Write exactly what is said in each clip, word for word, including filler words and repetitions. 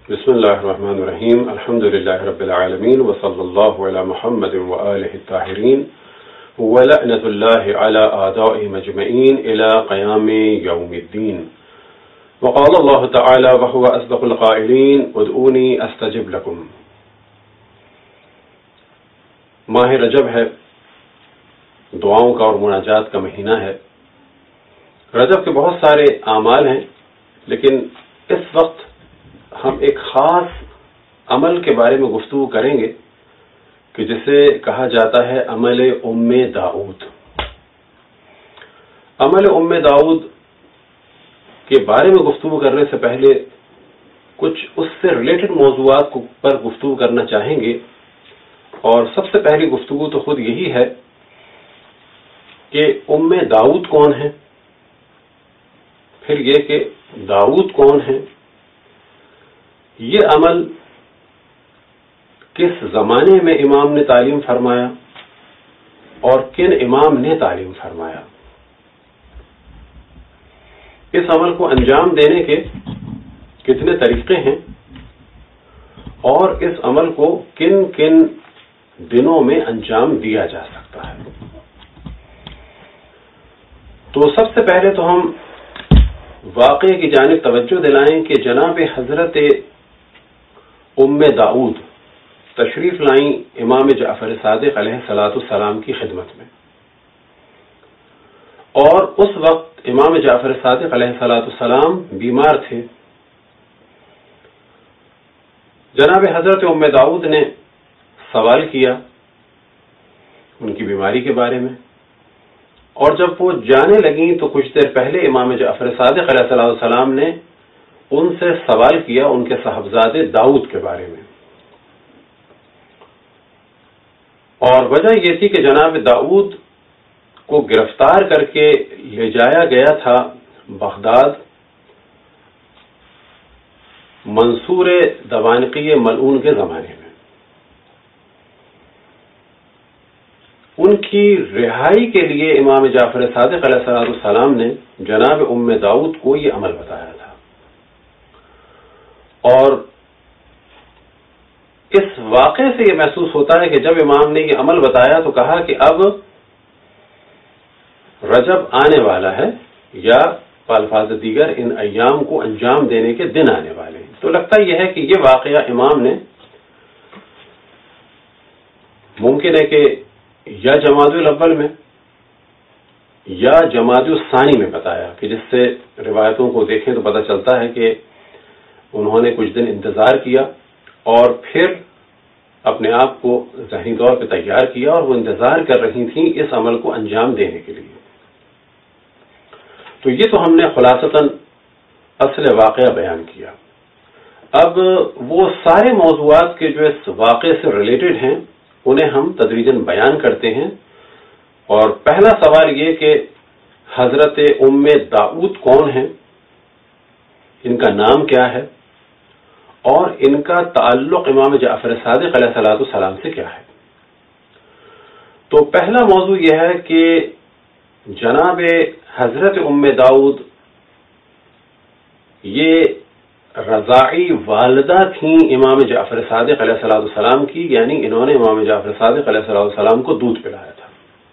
بسم اللہ الرحمن الرحیم الحمد للہ رب العالمین وصلی اللہ علی محمد وآلہ الطاہرین ولعنۃ اللہ علی اعدائهم اجمعین الی قیام یوم الدین وقال اللہ تعالی وهو اصدق القائلین ادعونی استجب لکم۔ ماہ رجب ہے، دعاؤں کا اور مناجات کا مہینہ ہے۔ رجب کے بہت سارے اعمال ہیں، لیکن اس وقت ہم ایک خاص عمل کے بارے میں گفتگو کریں گے کہ جسے کہا جاتا ہے عمل ام داؤد۔ عمل ام داؤد کے بارے میں گفتگو کرنے سے پہلے کچھ اس سے ریلیٹڈ موضوعات پر گفتگو کرنا چاہیں گے، اور سب سے پہلی گفتگو تو خود یہی ہے کہ ام داؤد کون ہے، پھر یہ کہ داؤد کون ہے، یہ عمل کس زمانے میں امام نے تعلیم فرمایا اور کن امام نے تعلیم فرمایا، اس عمل کو انجام دینے کے کتنے طریقے ہیں، اور اس عمل کو کن کن دنوں میں انجام دیا جا سکتا ہے۔ تو سب سے پہلے تو ہم واقعے کی جانب توجہ دلائیں کہ جناب حضرت ام داؤد تشریف لائیں امام جعفر صادق علیہ الصلاۃ والسلام کی خدمت میں، اور اس وقت امام جعفر صادق علیہ الصلاۃ والسلام بیمار تھے۔ جناب حضرت ام داؤد نے سوال کیا ان کی بیماری کے بارے میں، اور جب وہ جانے لگیں تو کچھ دیر پہلے امام جعفر صادق علیہ الصلاۃ والسلام نے ان سے سوال کیا ان کے صاحبزادے داؤد کے بارے میں، اور وجہ یہ تھی کہ جناب داؤد کو گرفتار کر کے لے جایا گیا تھا بغداد منصور دوانقی ملعون کے زمانے میں۔ ان کی رہائی کے لیے امام جعفر صادق علیہ السلام نے جناب ام داؤد کو یہ عمل بتایا تھا، اور اس واقعے سے یہ محسوس ہوتا ہے کہ جب امام نے یہ عمل بتایا تو کہا کہ اب رجب آنے والا ہے، یا بالفاظ دیگر ان ایام کو انجام دینے کے دن آنے والے ہیں۔ تو لگتا یہ ہے کہ یہ واقعہ امام نے ممکن ہے کہ یا جمادی الاول میں یا جمادی الثانی میں بتایا، کہ جس سے روایتوں کو دیکھیں تو پتہ چلتا ہے کہ انہوں نے کچھ دن انتظار کیا اور پھر اپنے آپ کو ذہنی طور پہ تیار کیا، اور وہ انتظار کر رہی تھیں اس عمل کو انجام دینے کے لیے۔ تو یہ تو ہم نے خلاصتاً اصل واقعہ بیان کیا۔ اب وہ سارے موضوعات کے جو اس واقعے سے ریلیٹڈ ہیں انہیں ہم تدریجاً بیان کرتے ہیں، اور پہلا سوال یہ کہ حضرت ام داؤد کون ہیں، ان کا نام کیا ہے، اور ان کا تعلق امام جعفر صادق علیہ الصلوۃ والسلام سے کیا ہے۔ تو پہلا موضوع یہ ہے کہ جناب حضرت ام داؤد یہ رضاعی والدہ تھیں امام جعفر صادق علیہ الصلوۃ والسلام کی، یعنی انہوں نے امام جعفر صادق علیہ الصلوۃ والسلام کو دودھ پلایا تھا،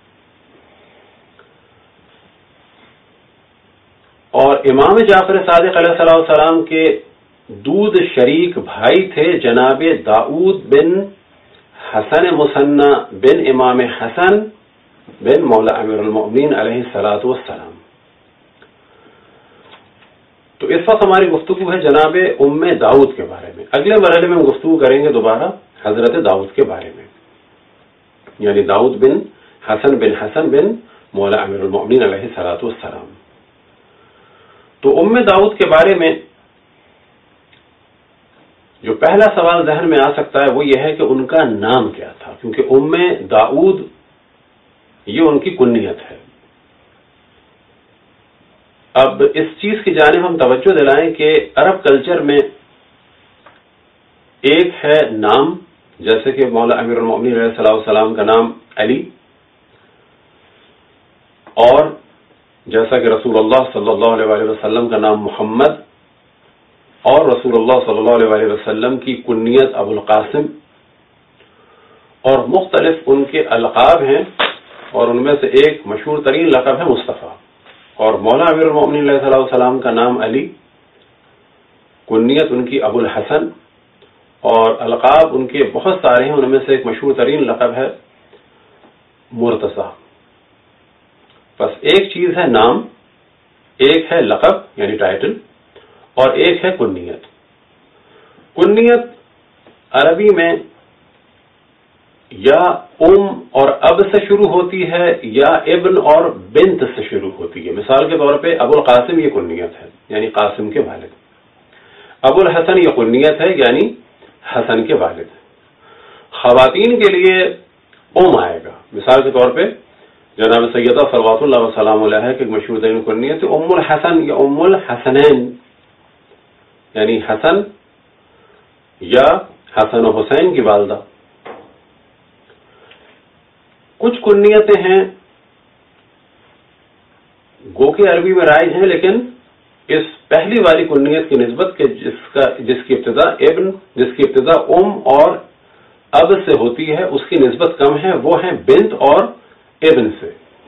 اور امام جعفر صادق علیہ الصلوۃ والسلام کے دودھ شریک بھائی تھے جناب داؤد بن حسن مثنی بن امام حسن بن مولا امیر المؤمنین علیہ الصلوۃ والسلام۔ تو اس وقت ہماری گفتگو ہے جناب ام داؤد کے بارے میں۔ اگلے مرحلے میں ہم گفتگو کریں گے دوبارہ حضرت داؤد کے بارے میں، یعنی داؤد بن حسن بن حسن بن مولا امیر المؤمنین علیہ الصلوۃ والسلام۔ تو ام داؤد کے بارے میں جو پہلا سوال ذہن میں آ سکتا ہے وہ یہ ہے کہ ان کا نام کیا تھا، کیونکہ ام داؤد یہ ان کی کنیت ہے۔ اب اس چیز کی جانب ہم توجہ دلائیں کہ عرب کلچر میں ایک ہے نام، جیسے کہ مولا امیر المؤمنین علیہ الصلوۃ والسلام کا نام علی، اور جیسا کہ رسول اللہ صلی اللہ علیہ وسلم کا نام محمد، اور رسول اللہ صلی اللہ علیہ وسلم کی کنیت ابو القاسم، اور مختلف ان کے القاب ہیں، اور ان میں سے ایک مشہور ترین لقب ہے مصطفیٰ، اور مولا امیر المومنین علیہ الصلوۃ والسلام کا نام علی، کنیت ان کی ابو الحسن، اور القاب ان کے بہت سارے ہیں، ان میں سے ایک مشہور ترین لقب ہے مرتضیٰ۔ بس ایک چیز ہے نام، ایک ہے لقب یعنی ٹائٹل، اور ایک ہے کنیت۔ کنیت عربی میں یا ام اور اب سے شروع ہوتی ہے یا ابن اور بنت سے شروع ہوتی ہے۔ مثال کے طور پہ ابو القاسم یہ کنیت ہے یعنی قاسم کے والد، ابو الحسن یہ کنیت ہے یعنی حسن کے والد۔ خواتین کے لیے ام آئے گا، مثال کے طور پہ جناب سیدہ صلوات اللہ وسلام علیہ کی مشہور ترین کنیت ام الحسن یا ام الحسنین، یعنی حسن یا حسن و حسین کی والدہ۔ کچھ کنیتیں ہیں گو کہ عربی میں رائج ہیں، لیکن اس پہلی والی کنیت کی نسبت کہ جس کا جس کی ابتدا ابن جس کی ابتدا ام اور اب سے ہوتی ہے اس کی نسبت کم ہے، وہ ہیں بنت اور ابن سے۔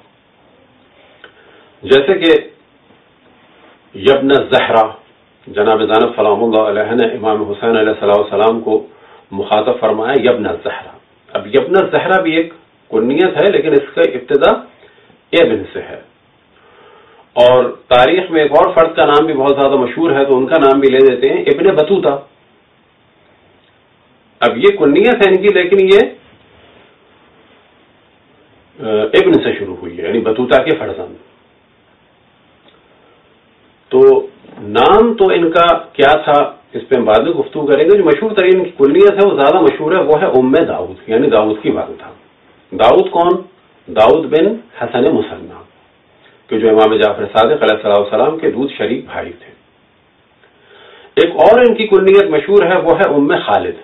جیسے کہ یبن الزہرا، جناب زینب سلام اللہ علیہ نے امام حسین علیہ السلام کو مخاطب فرمایا یبن الزہرا۔ اب یبن الزہرا بھی ایک کنیت ہے لیکن اس کا ابتدا ابن سے ہے۔ اور تاریخ میں ایک اور فرد کا نام بھی بہت زیادہ مشہور ہے تو ان کا نام بھی لے دیتے ہیں، ابن بطوطہ۔ اب یہ کنیت ہے ان کی لیکن یہ ابن سے شروع ہوئی ہے یعنی بطوطہ کے فرزند۔ تو نام تو ان کا کیا تھا اس پہ ہم بعد میں گفتگو کریں گے۔ جو مشہور ترین کنیت ہے وہ زیادہ مشہور ہے، وہ ہے ام داؤد یعنی داؤد کی والدہ۔ داؤد کون؟ داؤد بن حسن مصنع، کہ جو امام جعفر صادق علیہ السلام کے دودھ شریک بھائی تھے۔ ایک اور ان کی کنیت مشہور ہے وہ ہے ام خالد۔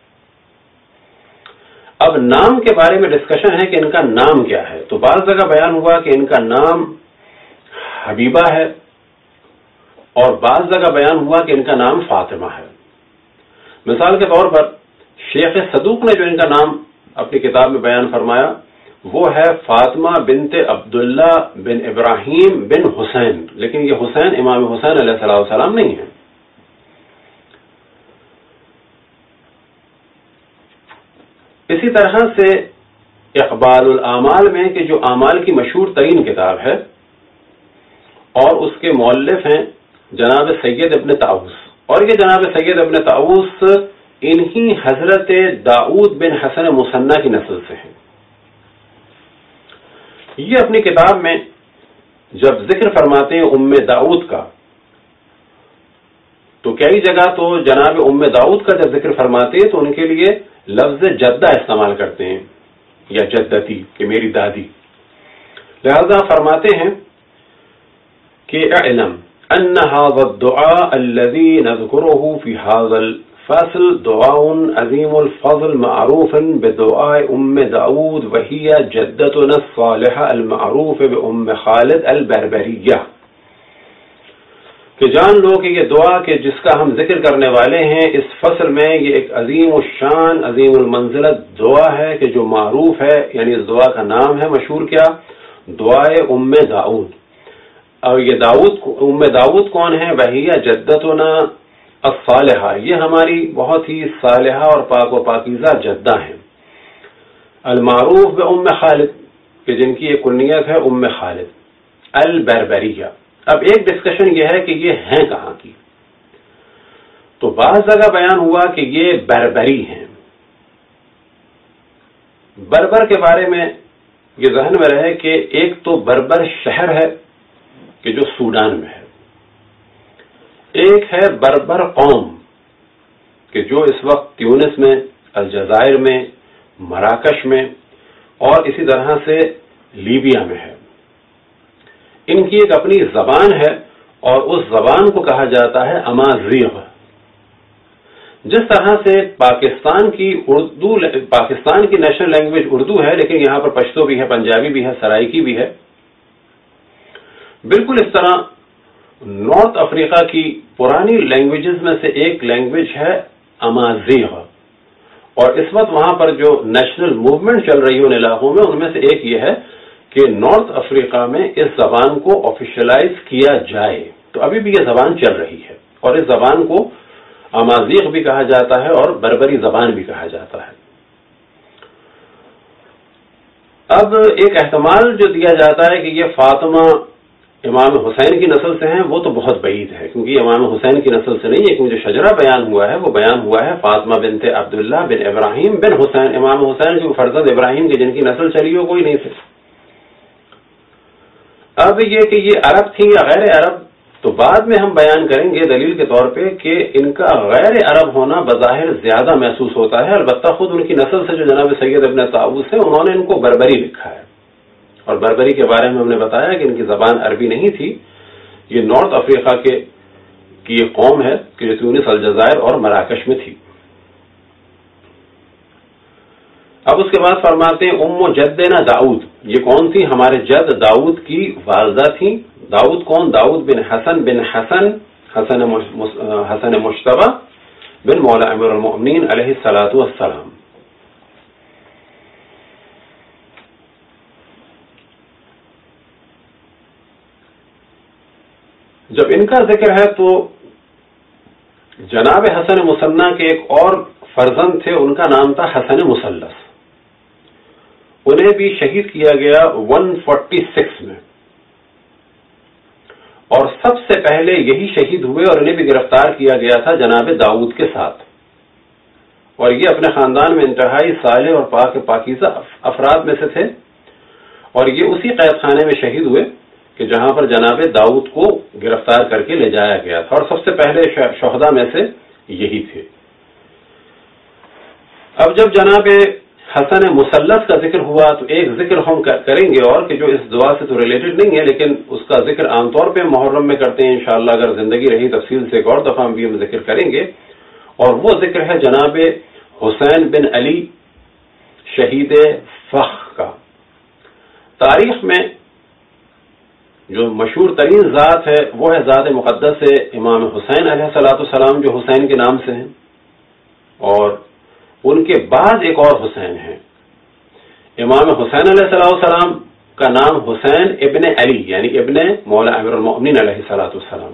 اب نام کے بارے میں ڈسکشن ہے کہ ان کا نام کیا ہے، تو بعض جگہ بیان ہوا کہ ان کا نام حبیبہ ہے، اور بعض جگہ بیان ہوا کہ ان کا نام فاطمہ ہے۔ مثال کے طور پر شیخ صدوق نے جو ان کا نام اپنی کتاب میں بیان فرمایا وہ ہے فاطمہ بنت عبداللہ بن ابراہیم بن حسین، لیکن یہ حسین امام حسین علیہ السلام نہیں ہے۔ اسی طرح سے اقبال الاعمال میں کہ جو اعمال کی مشہور ترین کتاب ہے اور اس کے مؤلف ہیں جناب سید ابن طاؤوس، اور یہ جناب سید ابن طاؤوس انہی حضرت داؤد بن حسن مصنع کی نسل سے ہیں۔ یہ اپنی کتاب میں جب ذکر فرماتے ہیں ام داؤد کا تو کئی جگہ تو جناب ام داؤد کا جب ذکر فرماتے ہیں تو ان کے لیے لفظ جدہ استعمال کرتے ہیں یا جدتی کہ میری دادی، لہذا فرماتے ہیں کہ اعلم ان هذا الدعاء الذي نذكره في هذا الفصل دعاء عظيم الفضل معروف بدعاء ام داؤد وهي جدتنا الصالحة المعروف بام خالد البربریہ، کہ جان لو کہ یہ دعا کہ جس کا ہم ذکر کرنے والے ہیں اس فصل میں یہ ایک عظیم الشان عظیم المنزلت دعا ہے کہ جو معروف ہے، یعنی اس دعا کا نام ہے مشہور کیا؟ دعائے ام داؤد۔ اور یہ داؤد ام داؤد کون ہے؟ وہی جدتنا الصالحہ، یہ ہماری بہت ہی صالحہ اور پاک و پاکیزہ جدہ ہیں۔ المعروف بام خالد، کہ جن کی ایک کنیت ہے ام خالد البربریہ۔ اب ایک ڈسکشن یہ ہے کہ یہ ہیں کہاں کی، تو بعض جگہ بیان ہوا کہ یہ بربری ہیں۔ بربر کے بارے میں یہ ذہن میں رہے کہ ایک تو بربر شہر ہے کہ جو سوڈان میں ہے، ایک ہے بربر قوم کہ جو اس وقت تیونس میں، الجزائر میں، مراکش میں اور اسی طرح سے لیبیا میں ہے۔ ان کی ایک اپنی زبان ہے اور اس زبان کو کہا جاتا ہے امازیغ۔ جس طرح سے پاکستان کی اردو پاکستان کی نیشنل لینگویج اردو ہے لیکن یہاں پر پشتو بھی ہے، پنجابی بھی ہے، سرائکی بھی ہے، بالکل اس طرح نارتھ افریقہ کی پرانی لینگویجز میں سے ایک لینگویج ہے امازیغ، اور اس وقت وہاں پر جو نیشنل موومنٹ چل رہی ہے ان علاقوں میں، ان میں سے ایک یہ ہے کہ نارتھ افریقہ میں اس زبان کو آفیشلائز کیا جائے۔ تو ابھی بھی یہ زبان چل رہی ہے، اور اس زبان کو امازیغ بھی کہا جاتا ہے اور بربری زبان بھی کہا جاتا ہے۔ اب ایک احتمال جو دیا جاتا ہے کہ یہ فاطمہ امام حسین کی نسل سے ہیں، وہ تو بہت بعید ہے، کیونکہ یہ امام حسین کی نسل سے نہیں ہے، کیونکہ جو شجرہ بیان ہوا ہے وہ بیان ہوا ہے فاطمہ بنت عبداللہ بن ابراہیم بن حسین، امام حسین جو فرزند ابراہیم کے جن کی نسل چلی ہو کوئی نہیں تھے۔ اب یہ کہ یہ عرب تھی یا غیر عرب تو بعد میں ہم بیان کریں گے دلیل کے طور پہ کہ ان کا غیر عرب ہونا بظاہر زیادہ محسوس ہوتا ہے، البتہ خود ان کی نسل سے جو جناب سید ابن طاووس ہیں انہوں نے ان کو بربری لکھا ہے، اور بربری کے بارے میں ہم نے بتایا کہ ان کی زبان عربی نہیں تھی، یہ نارتھ افریقہ کے کی یہ قوم ہے کہ جو تیونس، الجزائر اور مراکش میں تھی۔ اب اس کے بعد فرماتے ہیں ام جدنا داؤد، یہ کون تھی؟ ہمارے جد داؤد کی والدہ تھیں۔ داؤد کون؟ داؤد بن حسن بن حسن حسن حسن مشتبہ بن مولا امیر المؤمنین علیہ الصلوۃ والسلام۔ جب ان کا ذکر ہے تو جناب حسن مثنیٰ کے ایک اور فرزند تھے، ان کا نام تھا حسن مثلث، انہیں بھی شہید کیا گیا ایک سو چھیالیس میں، اور سب سے پہلے یہی شہید ہوئے اور انہیں بھی گرفتار کیا گیا تھا جناب داؤد کے ساتھ، اور یہ اپنے خاندان میں انتہائی صالح اور پاک پاکیزہ افراد میں سے تھے، اور یہ اسی قید خانے میں شہید ہوئے کہ جہاں پر جناب داؤد کو گرفتار کر کے لے جایا گیا تھا، اور سب سے پہلے شہداء میں سے یہی تھے۔ اب جب جناب حسن مثلث کا ذکر ہوا تو ایک ذکر ہم کریں گے اور کہ جو اس دعا سے تو ریلیٹڈ نہیں ہے، لیکن اس کا ذکر عام طور پہ محرم میں کرتے ہیں، انشاءاللہ اگر زندگی رہی تفصیل سے ایک اور دفعہ ہم بھی ہم ذکر کریں گے، اور وہ ذکر ہے جناب حسین بن علی شہید فخ کا۔ تاریخ میں جو مشہور ترین ذات ہے وہ ہے ذات مقدس امام حسین علیہ الصلوۃ والسلام، جو حسین کے نام سے ہیں، اور ان کے بعد ایک اور حسین ہیں۔ امام حسین علیہ السلام کا نام حسین ابن علی یعنی ابن مولا امیر المؤمنین علیہ الصلوۃ والسلام۔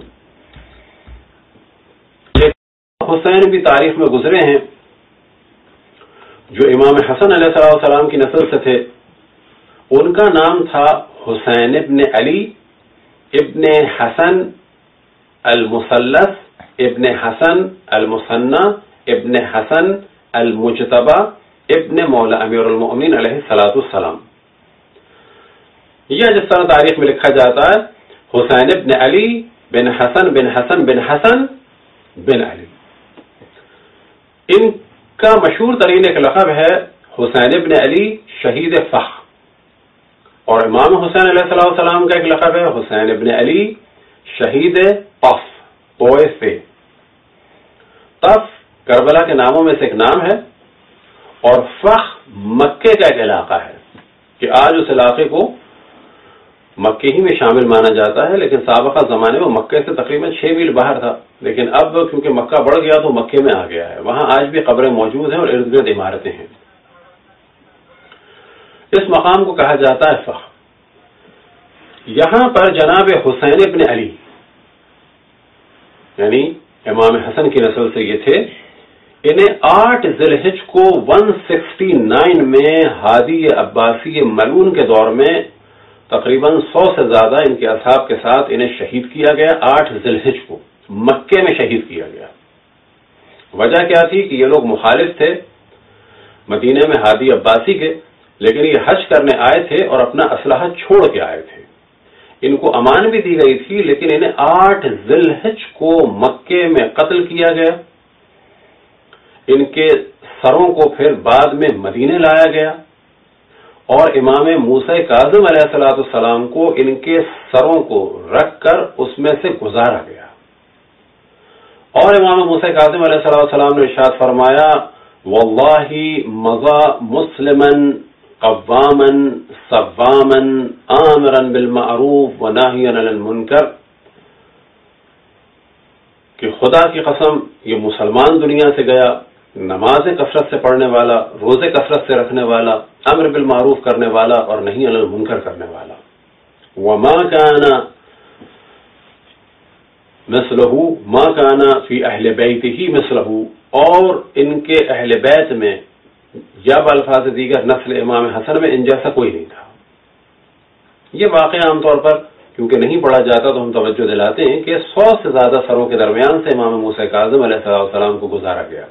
حسین بھی تاریخ میں گزرے ہیں جو امام حسن علیہ السلام کی نسل سے تھے، ان کا نام تھا حسین ابن علی ابن حسن المثلث ابن حسن المثنى ابن حسن المجتبہ ابن مولا امیر المؤمنین علیہ الصلوۃ والسلام۔ یہ جس طرح تاریخ میں لکھا جاتا ہے حسین ابن علی بن حسن بن حسن بن حسن بن علی۔ ان کا مشہور ترین ایک لقب ہے حسین ابن علی شہید فخ، اور امام حسین علیہ السلام کا ایک لقب ہے حسین ابن علی شہید طف، طوائف طف کربلا کے ناموں میں سے ایک نام ہے، اور فخ مکے کا ایک علاقہ ہے کہ آج اس علاقے کو مکے ہی میں شامل مانا جاتا ہے، لیکن سابقہ زمانے میں مکے سے تقریباً چھ میل باہر تھا، لیکن اب کیونکہ مکہ بڑھ گیا تو مکے میں آ گیا ہے۔ وہاں آج بھی قبریں موجود ہیں اور ارد گرد عمارتیں ہیں۔ اس مقام کو کہا جاتا ہے فخ۔ یہاں پر جناب حسین ابن علی یعنی امام حسن کی نسل سے یہ تھے، انہیں آٹھ ذی الحج کو ایک سو انسٹھ میں ہادی عباسی ملعون کے دور میں تقریباً سو سے زیادہ ان کے اصحاب کے ساتھ انہیں شہید کیا گیا۔ آٹھ ذی الحج کو مکے میں شہید کیا گیا۔ وجہ کیا تھی کہ یہ لوگ مخالف تھے مدینے میں ہادی عباسی کے، لیکن یہ حج کرنے آئے تھے اور اپنا اسلحہ چھوڑ کے آئے تھے۔ ان کو امان بھی دی گئی تھی، لیکن انہیں آٹھ ذی الحج کو مکے میں قتل کیا گیا۔ ان کے سروں کو پھر بعد میں مدینے لایا گیا، اور امام موسیٰ کاظم علیہ الصلوۃ والسلام کو ان کے سروں کو رکھ کر اس میں سے گزارا گیا، اور امام موسیٰ کاظم علیہ الصلوۃ والسلام نے ارشاد فرمایا واللہ مضى مسلما قواما صواما آمرا بالمعروف وناہیا عن المنکر کہ خدا کی قسم یہ مسلمان دنیا سے گیا، نمازیں کثرت سے پڑھنے والا، روزے کثرت سے رکھنے والا، امر بالمعروف کرنے والا اور نہی عن المنکر کرنے والا. وما کان مثلہ ما کان فی اہل بیتہ مثلہ، اور ان کے اہل بیت میں یا بالفاظ دیگر نسل امام حسن میں ان جیسا کوئی نہیں تھا. یہ واقعہ عام طور پر کیونکہ نہیں پڑھا جاتا تو ہم توجہ دلاتے ہیں کہ سو سے زیادہ سروں کے درمیان سے امام موسیٰ کاظم علیہ السلام کو گزارا گیا.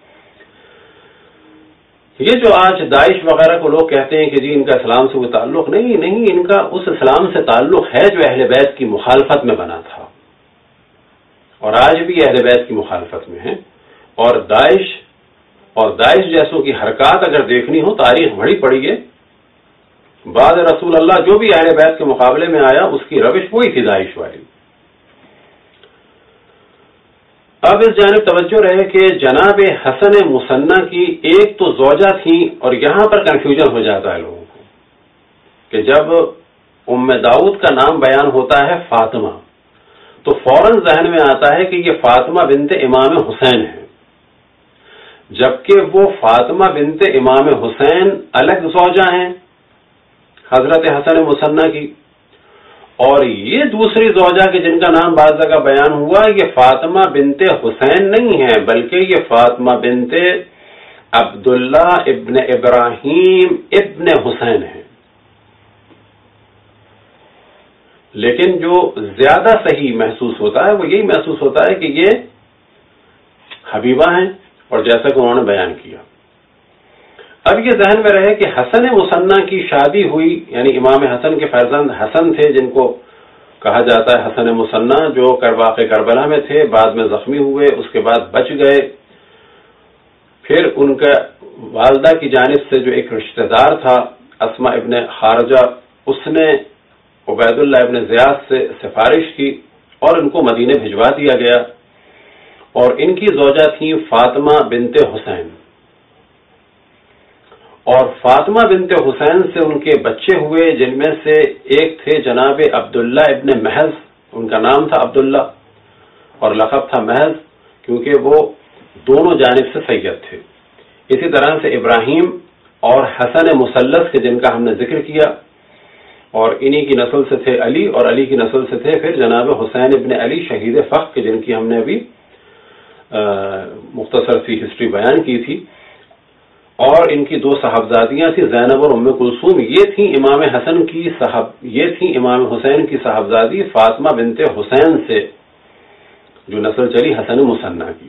یہ جو آج داعش وغیرہ کو لوگ کہتے ہیں کہ جی ان کا اسلام سے کوئی تعلق نہیں، نہیں، ان کا اس اسلام سے تعلق ہے جو اہل بیت کی مخالفت میں بنا تھا، اور آج بھی اہل بیت کی مخالفت میں ہے. اور داعش اور داعش جیسوں کی حرکات اگر دیکھنی ہو، تاریخ بڑی پڑھیے، بعد رسول اللہ جو بھی اہل بیت کے مقابلے میں آیا اس کی روش وہی تھی داعش والی. اب اس جانب توجہ رہے کہ جناب حسن مثنی کی ایک تو زوجہ تھیں، اور یہاں پر کنفیوژن ہو جاتا ہے لوگوں کو کہ جب ام داؤد کا نام بیان ہوتا ہے فاطمہ تو فوراً ذہن میں آتا ہے کہ یہ فاطمہ بنت امام حسین ہے، جبکہ وہ فاطمہ بنت امام حسین الگ زوجہ ہیں حضرت حسن مثنی کی، اور یہ دوسری زوجہ کے جن کا نام بعض جگہ بیان ہوا یہ فاطمہ بنت حسین نہیں ہے، بلکہ یہ فاطمہ بنت عبداللہ ابن ابراہیم ابن حسین ہے. لیکن جو زیادہ صحیح محسوس ہوتا ہے وہ یہی محسوس ہوتا ہے کہ یہ حبیبہ ہیں، اور جیسا کہ انہوں نے بیان کیا. اب یہ ذہن میں رہے کہ حسن مثنی کی شادی ہوئی، یعنی امام حسن کے فرزند حسن تھے جن کو کہا جاتا ہے حسن مثنی، جو واقع کربلا میں تھے، بعد میں زخمی ہوئے، اس کے بعد بچ گئے. پھر ان کا والدہ کی جانب سے جو ایک رشتہ دار تھا اسما ابن خارجہ، اس نے عبید اللہ ابن زیاد سے سفارش کی اور ان کو مدینے بھجوا دیا گیا، اور ان کی زوجہ تھیں فاطمہ بنت حسین، اور فاطمہ بنت حسین سے ان کے بچے ہوئے جن میں سے ایک تھے جناب عبداللہ ابن محض، ان کا نام تھا عبداللہ اور لقب تھا محض کیونکہ وہ دونوں جانب سے سید تھے. اسی طرح سے ابراہیم اور حسن مثلث کے جن کا ہم نے ذکر کیا، اور انہی کی نسل سے تھے علی، اور علی کی نسل سے تھے پھر جناب حسین ابن علی شہید فخر کے جن کی ہم نے ابھی مختصر سی ہسٹری بیان کی تھی. اور ان کی دو صاحبزادیاں تھیں زینب اور ام کلثوم، یہ تھیں امام حسن کی صاحب یہ تھیں امام حسین کی صاحبزادی فاطمہ بنت حسین سے جو نسل چلی حسن مثنی کی.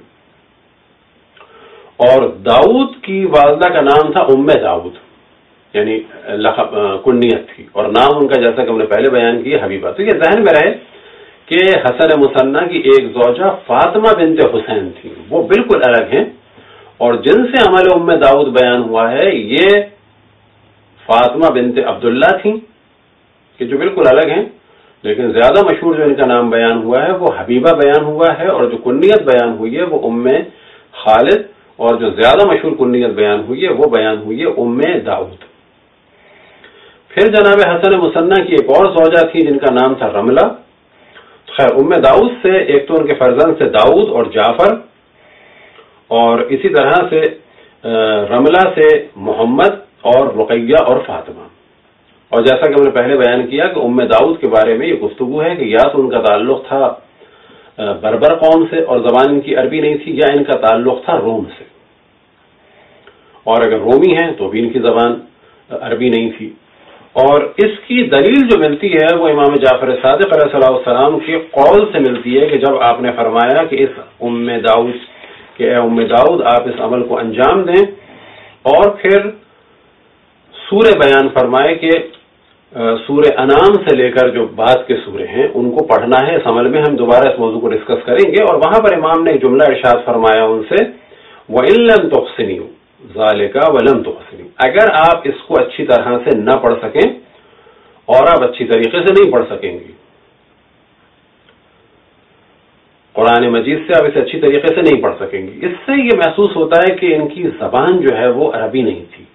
اور داؤد کی والدہ کا نام تھا ام داؤد، یعنی لقب کنیت تھی، اور نام ان کا جیسا کہ ہم نے پہلے بیان کیا حبیبہ. تو یہ ذہن میں رہے کہ حسن مثنی کی ایک زوجہ فاطمہ بنت حسین تھی، وہ بالکل الگ ہیں، اور جن سے عمل ام داؤد بیان ہوا ہے یہ فاطمہ بنت عبداللہ تھیں کہ جو بالکل الگ ہیں. لیکن زیادہ مشہور جو ان کا نام بیان ہوا ہے وہ حبیبہ بیان ہوا ہے، اور جو کنیت بیان ہوئی ہے وہ ام خالد، اور جو زیادہ مشہور کنیت بیان ہوئی ہے وہ بیان ہوئی ہے ام داؤد. پھر جناب حسن مثنی کی ایک اور زوجہ تھی جن کا نام تھا رملہ. خیر، ام داؤد سے ایک تو ان کے فرزند سے داؤد اور جعفر، اور اسی طرح سے رملہ سے محمد اور رقیہ اور فاطمہ. اور جیسا کہ ہم نے پہلے بیان کیا کہ ام داؤد کے بارے میں یہ گفتگو ہے کہ یا تو ان کا تعلق تھا بربر قوم سے اور زبان ان کی عربی نہیں تھی، یا ان کا تعلق تھا روم سے، اور اگر رومی ہیں تو بھی ان کی زبان عربی نہیں تھی. اور اس کی دلیل جو ملتی ہے وہ امام جعفر صادق علیہ السلام کے قول سے ملتی ہے کہ جب آپ نے فرمایا کہ اس ام داؤد کہ اے ام داؤد آپ اس عمل کو انجام دیں، اور پھر سورہ بیان فرمائے کہ سورہ انعام سے لے کر جو بعد کے سورے ہیں ان کو پڑھنا ہے. اس عمل میں ہم دوبارہ اس موضوع کو ڈسکس کریں گے. اور وہاں پر امام نے ایک جملہ ارشاد فرمایا ان سے، وَإِن لَمْ تُحْسِنُوا ذَلِكَ وَلَمْ تُحْسِنُوا، اگر آپ اس کو اچھی طرح سے نہ پڑھ سکیں اور آپ اچھی طریقے سے نہیں پڑھ سکیں گی، قرآن مجید سے آپ اسے اچھی طریقے سے نہیں پڑھ سکیں گی. اس سے یہ محسوس ہوتا ہے کہ ان کی زبان جو ہے وہ عربی نہیں تھی.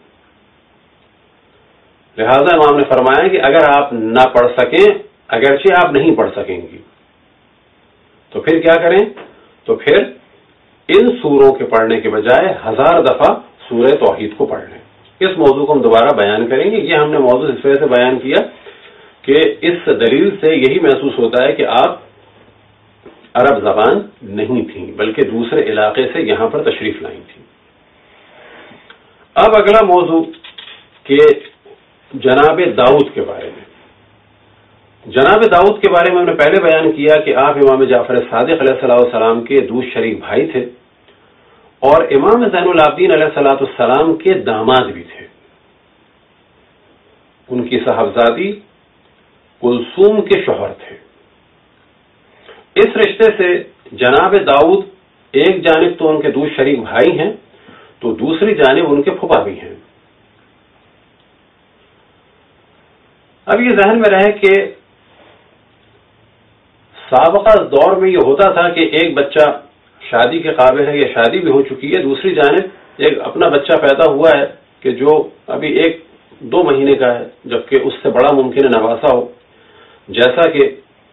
لہذا امام نے فرمایا کہ اگر آپ نہ پڑھ سکیں، اگرچہ آپ نہیں پڑھ سکیں گی، تو پھر کیا کریں؟ تو پھر ان سوروں کے پڑھنے کے بجائے ہزار دفعہ سورہ توحید کو پڑھ لیں۔ اس موضوع کو ہم دوبارہ بیان کریں گے۔ یہ ہم نے موضوع اس وجہ سے بیان کیا کہ اس دلیل سے یہی محسوس ہوتا ہے کہ آپ عرب زبان نہیں تھیں بلکہ دوسرے علاقے سے یہاں پر تشریف لائی تھیں۔ اب اگلا موضوع کہ جناب داؤد کے بارے میں۔ جناب داؤد کے بارے میں ہم نے پہلے بیان کیا کہ آپ امام جعفر صادق علیہ الصلوۃ والسلام کے دو شریک بھائی تھے اور امام زین العابدین علیہ الصلوۃ والسلام کے داماد بھی تھے۔ ان کی صاحبزادی کلثوم کے شوہر تھے۔ اس رشتے سے جناب داؤد ایک جانب تو ان کے دو شریک بھائی ہیں تو دوسری جانب ان کے پھپھا بھی ہیں۔ اب یہ ذہن میں رہے کہ سابقہ دور میں یہ ہوتا تھا کہ ایک بچہ شادی کے قابل ہے یا شادی بھی ہو چکی ہے، دوسری جانب ایک اپنا بچہ پیدا ہوا ہے کہ جو ابھی ایک دو مہینے کا ہے جبکہ اس سے بڑا ممکن ہے نواسا ہو، جیسا کہ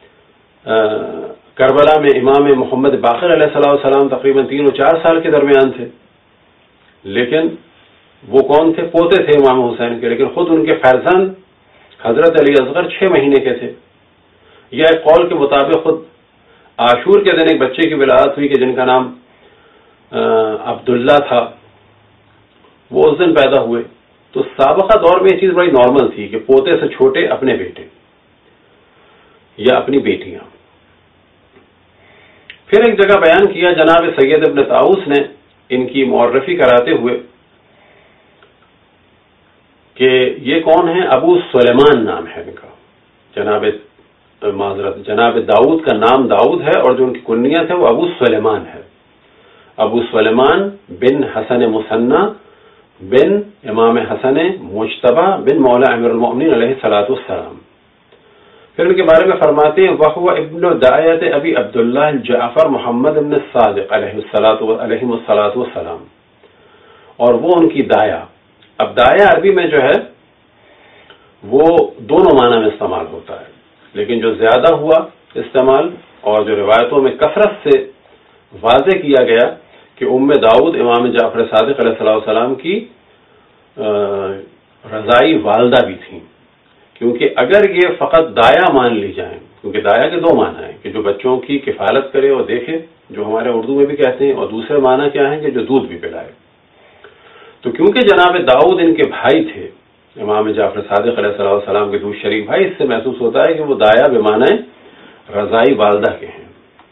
کربلا میں امام محمد باقر علیہ الصلوۃ والسلام تقریباً تین و چار سال کے درمیان تھے، لیکن وہ کون تھے؟ پوتے تھے امام حسین کے، لیکن خود ان کے فرزند حضرت علی اصغر چھ مہینے کے تھے۔ یا ایک قول کے مطابق خود عاشور کے دن ایک بچے کی ولادت ہوئی کہ جن کا نام عبداللہ تھا، وہ اس دن پیدا ہوئے۔ تو سابقہ دور میں یہ چیز بڑی نارمل تھی کہ پوتے سے چھوٹے اپنے بیٹے یا اپنی بیٹیاں۔ پھر ایک جگہ بیان کیا جناب سید ابن طاؤس نے ان کی معرفی کراتے ہوئے کہ یہ کون ہے؟ ابو سلیمان نام ہے ان کا۔ جناب معذرت جناب داؤد کا نام داؤد ہے اور جو ان کی کنیت ہے وہ ابو سلیمان ہے۔ ابو سلیمان بن حسن مثنی بن امام حسن مجتبی بن مولا امیر المؤمنین علیہ الصلوۃ والسلام۔ پھر ان کے بارے میں فرماتے ہیں وَهُوَ ابن داعیت ابی عبداللہ جعفر محمد بن الصادق علیہ الصلوۃ والسلام، اور وہ ان کی دایا۔ اب دایا عربی میں جو ہے وہ دونوں معنی میں استعمال ہوتا ہے، لیکن جو زیادہ ہوا استعمال اور جو روایتوں میں کثرت سے واضح کیا گیا کہ ام داؤد امام جعفر صادق علیہ السلام کی رضائی والدہ بھی تھیں، کیونکہ اگر یہ فقط دایا مان لی جائیں، کیونکہ دایا کے دو معنی ہیں کہ جو بچوں کی کفالت کرے اور دیکھے، جو ہمارے اردو میں بھی کہتے ہیں، اور دوسرے معنی کیا ہیں کہ جو دودھ بھی پلائے۔ تو کیونکہ جناب داؤد ان کے بھائی تھے امام جعفر صادق علیہ السلام کے دو شریک بھائی، اس سے محسوس ہوتا ہے کہ وہ دایا بے معنی رضائی والدہ کے ہیں۔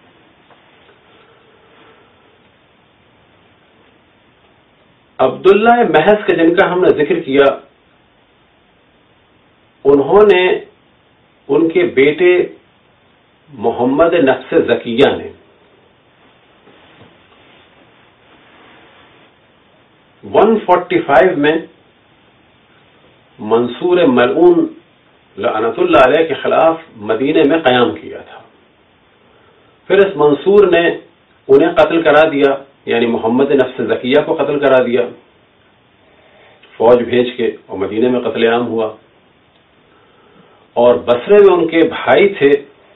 عبداللہ محض کے جن کا ہم نے ذکر کیا، انہوں نے ان کے بیٹے محمد نفس زکیہ نے ون فورٹی فائیو میں منصور ملعون لعنت اللہ علیہ کے خلاف مدینے میں قیام کیا تھا۔ پھر اس منصور نے انہیں قتل کرا دیا، یعنی محمد نفس زکیہ کو قتل کرا دیا فوج بھیج کے، اور مدینے میں قتل عام ہوا۔ اور بصرے میں ان کے بھائی تھے،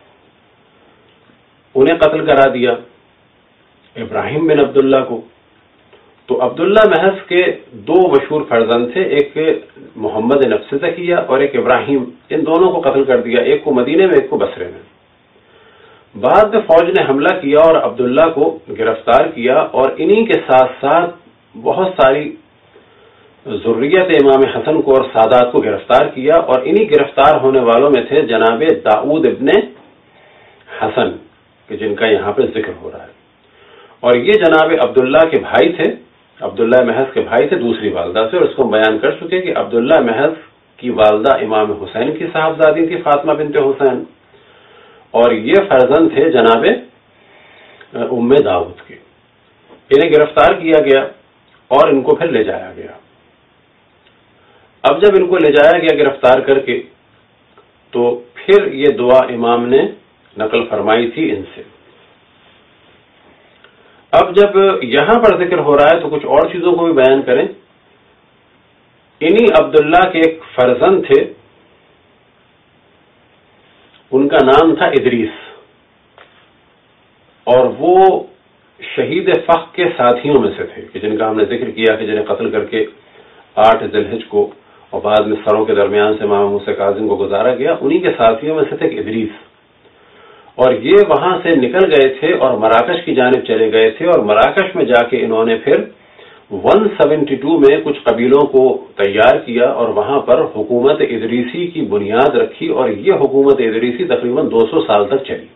انہیں قتل کرا دیا ابراہیم بن عبداللہ کو۔ تو عبداللہ محض کے دو مشہور فرزند تھے، ایک محمد نفس زکیہ اور ایک ابراہیم، ان دونوں کو قتل کر دیا، ایک کو مدینے میں ایک کو بصرے میں۔ بعد میں فوج نے حملہ کیا اور عبداللہ کو گرفتار کیا، اور انہی کے ساتھ ساتھ بہت ساری ذریت امام حسن کو اور سادات کو گرفتار کیا، اور انہی گرفتار ہونے والوں میں تھے جناب داؤد ابن حسن کہ جن کا یہاں پہ ذکر ہو رہا ہے۔ اور یہ جناب عبداللہ کے بھائی تھے، عبداللہ محض کے بھائی تھے دوسری والدہ سے، اور اس کو ہم بیان کر چکے کہ عبداللہ محض کی والدہ امام حسین کی صاحبزادی تھی فاطمہ بنت حسین، اور یہ فرزند تھے جناب ام داؤد کے۔ انہیں گرفتار کیا گیا اور ان کو پھر لے جایا گیا۔ اب جب ان کو لے جایا گیا گرفتار کر کے، تو پھر یہ دعا امام نے نقل فرمائی تھی ان سے۔ اب جب یہاں پر ذکر ہو رہا ہے تو کچھ اور چیزوں کو بھی بیان کریں۔ انہی عبداللہ کے ایک فرزند تھے، ان کا نام تھا ادریس، اور وہ شہید فخ کے ساتھیوں میں سے تھے کہ جن کا ہم نے ذکر کیا کہ جنہیں قتل کر کے آٹھ ذی الحج کو اور بعد میں سروں کے درمیان سے امام موسیٰ کاظم کو گزارا گیا. انہی کے ساتھیوں میں سے تھے کہ ادریس، اور یہ وہاں سے نکل گئے تھے اور مراکش کی جانب چلے گئے تھے، اور مراکش میں جا کے انہوں نے پھر ون سیونٹی ٹو میں کچھ قبیلوں کو تیار کیا اور وہاں پر حکومت ادریسی کی بنیاد رکھی، اور یہ حکومت ادریسی تقریباً دو سو سال تک چلی.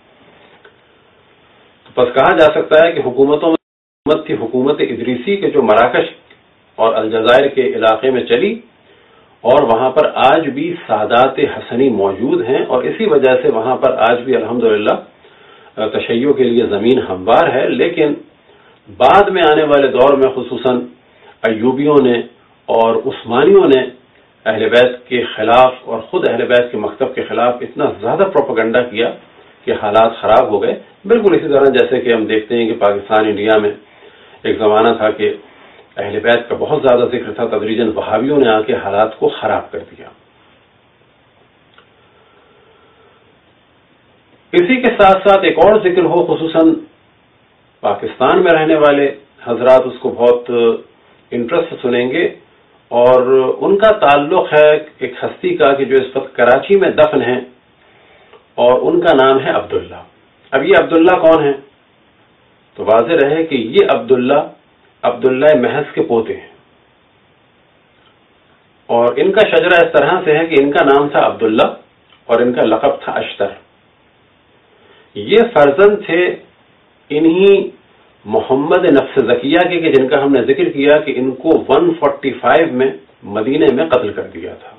بس کہا جا سکتا ہے کہ حکومتوں میں حکومت تھی حکومت ادریسی کے جو مراکش اور الجزائر کے علاقے میں چلی، اور وہاں پر آج بھی سادات حسنی موجود ہیں، اور اسی وجہ سے وہاں پر آج بھی الحمدللہ تشیع کے لیے زمین ہموار ہے. لیکن بعد میں آنے والے دور میں خصوصاً ایوبیوں نے اور عثمانیوں نے اہل بیت کے خلاف اور خود اہل بیت کے مکتب کے خلاف اتنا زیادہ پروپیگنڈا کیا کہ حالات خراب ہو گئے. بالکل اسی طرح جیسے کہ ہم دیکھتے ہیں کہ پاکستان انڈیا میں ایک زمانہ تھا کہ اہل بیت کا بہت زیادہ ذکر تھا، تدریجاً وہابیوں نے آ کے حالات کو خراب کر دیا. اسی کے ساتھ ساتھ ایک اور ذکر ہو، خصوصاً پاکستان میں رہنے والے حضرات اس کو بہت انٹرسٹ سنیں گے، اور ان کا تعلق ہے ایک ہستی کا کہ جو اس وقت کراچی میں دفن ہیں، اور ان کا نام ہے عبداللہ. اب یہ عبداللہ کون ہے؟ تو واضح رہے کہ یہ عبداللہ عبداللہ محض کے پوتے ہیں، اور ان کا شجرہ اس طرح سے ہے کہ ان کا نام تھا عبداللہ اور ان کا لقب تھا اشتر. یہ فرزند تھے انہی محمد نفس زکیہ کے کہ جن کا ہم نے ذکر کیا کہ ان کو ون فورٹی فائیو میں مدینے میں قتل کر دیا تھا.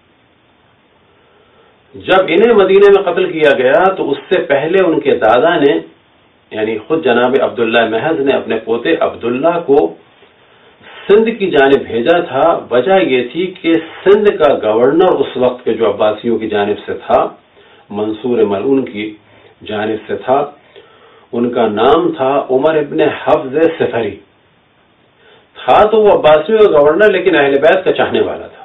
جب انہیں مدینے میں قتل کیا گیا تو اس سے پہلے ان کے دادا نے یعنی خود جناب عبداللہ محض نے اپنے پوتے عبداللہ کو سندھ کی جانب بھیجا تھا. وجہ یہ تھی کہ سندھ کا گورنر اس وقت کے جو عباسیوں کی جانب سے تھا، منصور ملعون کی جانب سے تھا، ان کا نام تھا عمر ابن حفظ سفری. تھا تو وہ عباسیوں کا گورنر لیکن اہل بیت کا چاہنے والا تھا.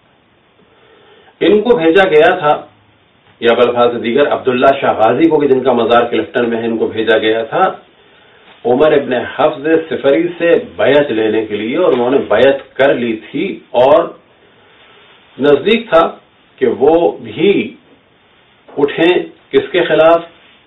ان کو بھیجا گیا تھا، یا بالفاظ دیگر عبداللہ شاہ غازی کو کہ جن کا مزار کلفٹن میں ہے، ان کو بھیجا گیا تھا عمر ابن حفظ سفری سے بیعت لینے کے لیے، اور انہوں نے بیعت کر لی تھی، اور نزدیک تھا کہ وہ بھی اٹھیں کس کے خلاف؟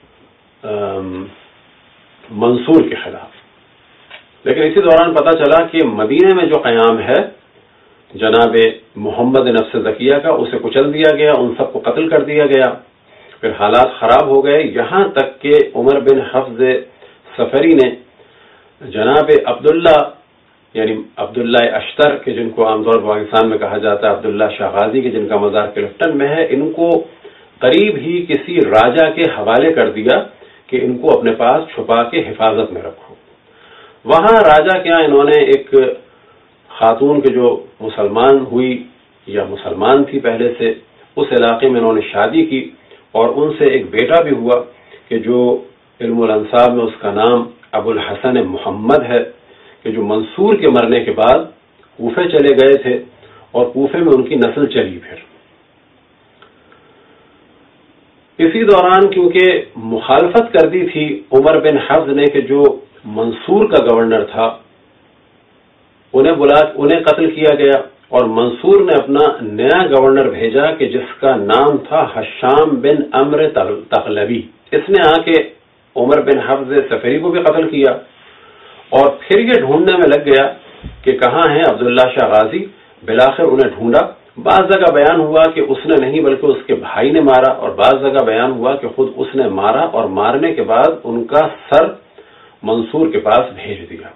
منصور کے خلاف. لیکن اسی دوران پتہ چلا کہ مدینے میں جو قیام ہے جناب محمد نفس زکیہ کا، اسے کچل دیا گیا، ان سب کو قتل کر دیا گیا. پھر حالات خراب ہو گئے، یہاں تک کہ عمر بن حفظ سفری نے جناب عبداللہ یعنی عبداللہ اشتر کے جن کو عام طور پر پاکستان میں کہا جاتا ہے عبداللہ شاہ غازی کے جن کا مزار کلفٹن میں ہے، ان کو قریب ہی کسی راجا کے حوالے کر دیا کہ ان کو اپنے پاس چھپا کے حفاظت میں رکھو. وہاں راجا کے یہاں انہوں نے ایک خاتون کے جو مسلمان ہوئی یا مسلمان تھی پہلے سے، اس علاقے میں انہوں نے شادی کی، اور ان سے ایک بیٹا بھی ہوا کہ جو علم الانساب میں اس کا نام ابو الحسن محمد ہے، کہ جو منصور کے مرنے کے بعد کوفے چلے گئے تھے، اور کوفے میں ان کی نسل چلی. پھر اسی دوران کیونکہ مخالفت کر دی تھی عمر بن حفظ نے کہ جو منصور کا گورنر تھا، انہیں بلا انہیں قتل کیا گیا، اور منصور نے اپنا نیا گورنر بھیجا کہ جس کا نام تھا حشام بن امر تغلبی. اس نے آ کے عمر بن حفظ سفری کو بھی قتل کیا، اور پھر یہ ڈھونڈنے میں لگ گیا کہ کہاں ہیں عبداللہ شاہ غازی. بالآخر انہیں ڈھونڈا. بعض جگہ بیان ہوا کہ اس نے نہیں بلکہ اس کے بھائی نے مارا، اور بعض جگہ بیان ہوا کہ خود اس نے مارا، اور مارنے کے بعد ان کا سر منصور کے پاس بھیج دیا.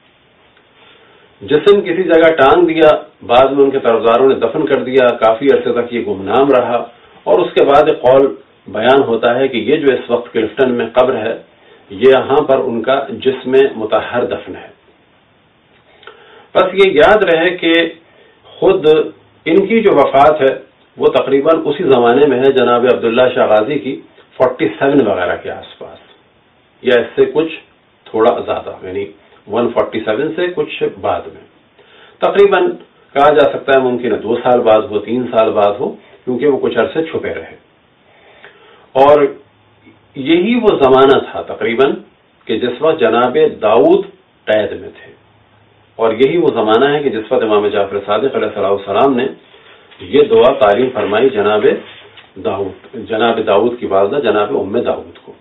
جسم کسی جگہ ٹانگ دیا، بعد میں ان کے طرفداروں نے دفن کر دیا. کافی عرصے تک یہ گمنام رہا، اور اس کے بعد ایک قول بیان ہوتا ہے کہ یہ جو اس وقت کلفٹن میں قبر ہے، یہ یہاں پر ان کا جسم مطہر دفن ہے. بس یہ یاد رہے کہ خود ان کی جو وفات ہے وہ تقریباً اسی زمانے میں ہے جناب عبداللہ شاہ غازی کی، فورٹی سیون وغیرہ کے آس پاس، یا اس سے کچھ تھوڑا زیادہ، یعنی ون فورٹی سیون سے کچھ بعد میں. تقریباً کہا جا سکتا ہے ممکن ہے دو سال بعد ہو، تین سال بعد ہو، کیونکہ وہ کچھ عرصے چھپے رہے. اور یہی وہ زمانہ تھا تقریباً کہ جس وقت جناب داؤد قید میں تھے، اور یہی وہ زمانہ ہے کہ جس وقت امام جعفر صادق علیہ السلام نے یہ دعا تعلیم فرمائی جناب داؤد جناب داؤد کی والدہ جناب ام داؤد کو۔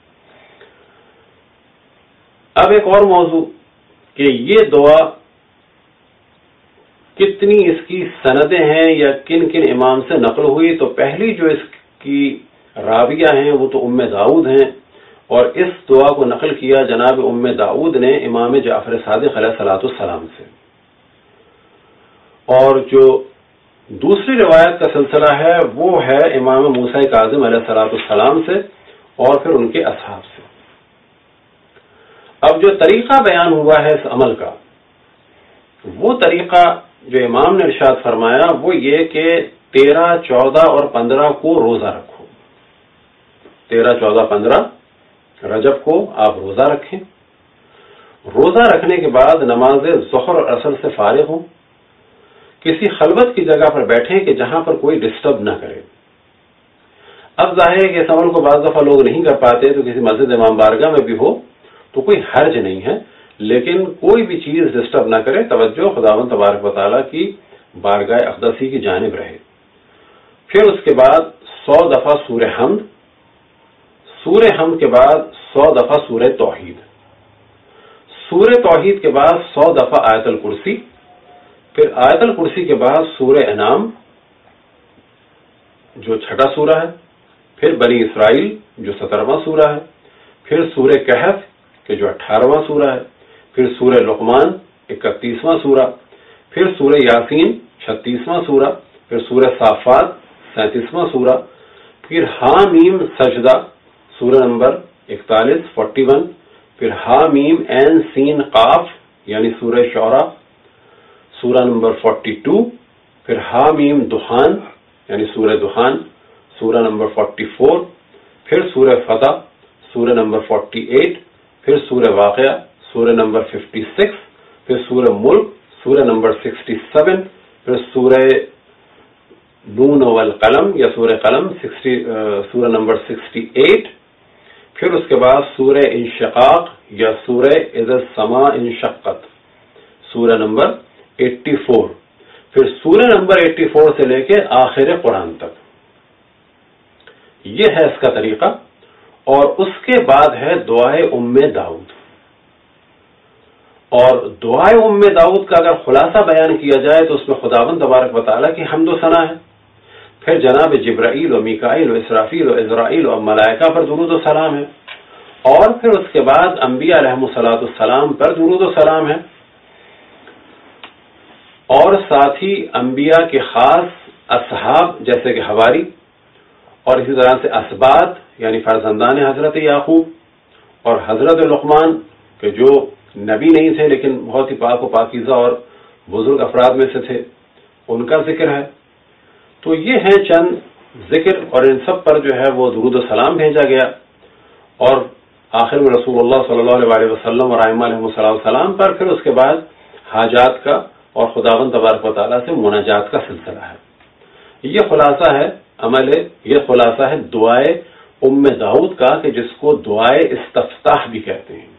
اب ایک اور موضوع کہ یہ دعا کتنی اس کی سندیں ہیں یا کن کن امام سے نقل ہوئی، تو پہلی جو اس کی راویہ ہیں وہ تو ام داؤد ہیں، اور اس دعا کو نقل کیا جناب ام داؤد نے امام جعفر صادق علیہ الصلوۃ والسلام سے، اور جو دوسری روایت کا سلسلہ ہے وہ ہے امام موسیٰ کاظم علیہ الصلوۃ والسلام سے اور پھر ان کے اصحاب سے۔ اب جو طریقہ بیان ہوا ہے اس عمل کا، وہ طریقہ جو امام نے ارشاد فرمایا وہ یہ کہ تیرہ چودہ اور پندرہ کو روزہ رکھو، تیرہ چودہ پندرہ رجب کو آپ روزہ رکھیں، روزہ رکھنے کے بعد نماز ظہر اور عصر سے فارغ ہوں، کسی خلوت کی جگہ پر بیٹھیں کہ جہاں پر کوئی ڈسٹرب نہ کرے۔ اب ظاہر ہے کہ اس عمل کو بعض دفعہ لوگ نہیں کر پاتے، تو کسی مسجد امام بارگاہ میں بھی ہو تو کوئی حرج نہیں ہے، لیکن کوئی بھی چیز ڈسٹرب نہ کرے، توجہ خداوند تبارک و تعالیٰ کی بارگاہ اقدسی کی جانب رہے۔ پھر اس کے بعد سو دفعہ سورہ حمد، سورہ حمد کے بعد سو دفعہ سورہ توحید، سورہ توحید کے بعد سو دفعہ آیت الکرسی، پھر آیت الکرسی کے بعد سورہ انعام جو چھٹا سورہ ہے، پھر بنی اسرائیل جو سترواں سورہ ہے، پھر سورہ کہف کہ جو اٹھارہواں سورہ ہے، پھر سورہ لقمان اکتیسواں سورہ، پھر سورہ یاسین چھتیسواں سورہ، پھر سورہ صافات سینتیسواں سورہ، پھر حامیم سجدہ سورہ نمبر اکتالیس فورٹی ون، پھر حامیم این سین قاف یعنی سورہ شعراء سورہ نمبر فورٹی ٹو، پھر حامیم دخان یعنی سورہ دخان سورہ نمبر فورٹی فور، پھر سورہ فتح سورہ نمبر فورٹی ایٹ، پھر سورہ واقعہ سورہ نمبر ففٹی سکس، پھر سورہ ملک سورہ نمبر سکسٹی سیون، پھر سورہ نون والقلم یا سورہ قلم سورہ نمبر سکسٹی ایٹ، پھر اس کے بعد سورہ انشقاق یا سورہ اذا السماء انشقت سورہ نمبر ایٹی فور، پھر سورہ نمبر ایٹی فور سے لے کے آخر قرآن تک۔ یہ ہے اس کا طریقہ، اور اس کے بعد ہے دعائے ام داؤد، اور دعائے ام داؤد کا اگر خلاصہ بیان کیا جائے تو اس میں خداوند تبارک و تعالیٰ کی حمد و ثنا ہے، پھر جناب جبرائیل و میکائیل و اسرافیل و عزرائیل و ملائکہ پر درود و سلام ہے، اور پھر اس کے بعد انبیاء علیہم الصلوۃ والسلام پر درود و سلام ہے، اور ساتھ ہی انبیاء کے خاص اصحاب جیسے کہ حواری، اور اسی طرح سے اسباط یعنی فرزندان حضرت یعقوب، اور حضرت لقمان کہ جو نبی نہیں تھے لیکن بہت ہی پاک و پاکیزہ اور بزرگ افراد میں سے تھے، ان کا ذکر ہے۔ تو یہ ہیں چند ذکر، اور ان سب پر جو ہے وہ درود و سلام بھیجا گیا، اور آخر میں رسول اللہ صلی اللہ علیہ وسلم اور ائمہ علیہم السلام پر پھر اس کے بعد حاجات کا اور خداوند تبارک و تعالیٰ سے مناجات کا سلسلہ ہے۔ یہ خلاصہ ہے عمل، یہ خلاصہ ہے دعائے ام داؤد کا، کہ جس کو دعائے استفتاح بھی کہتے ہیں۔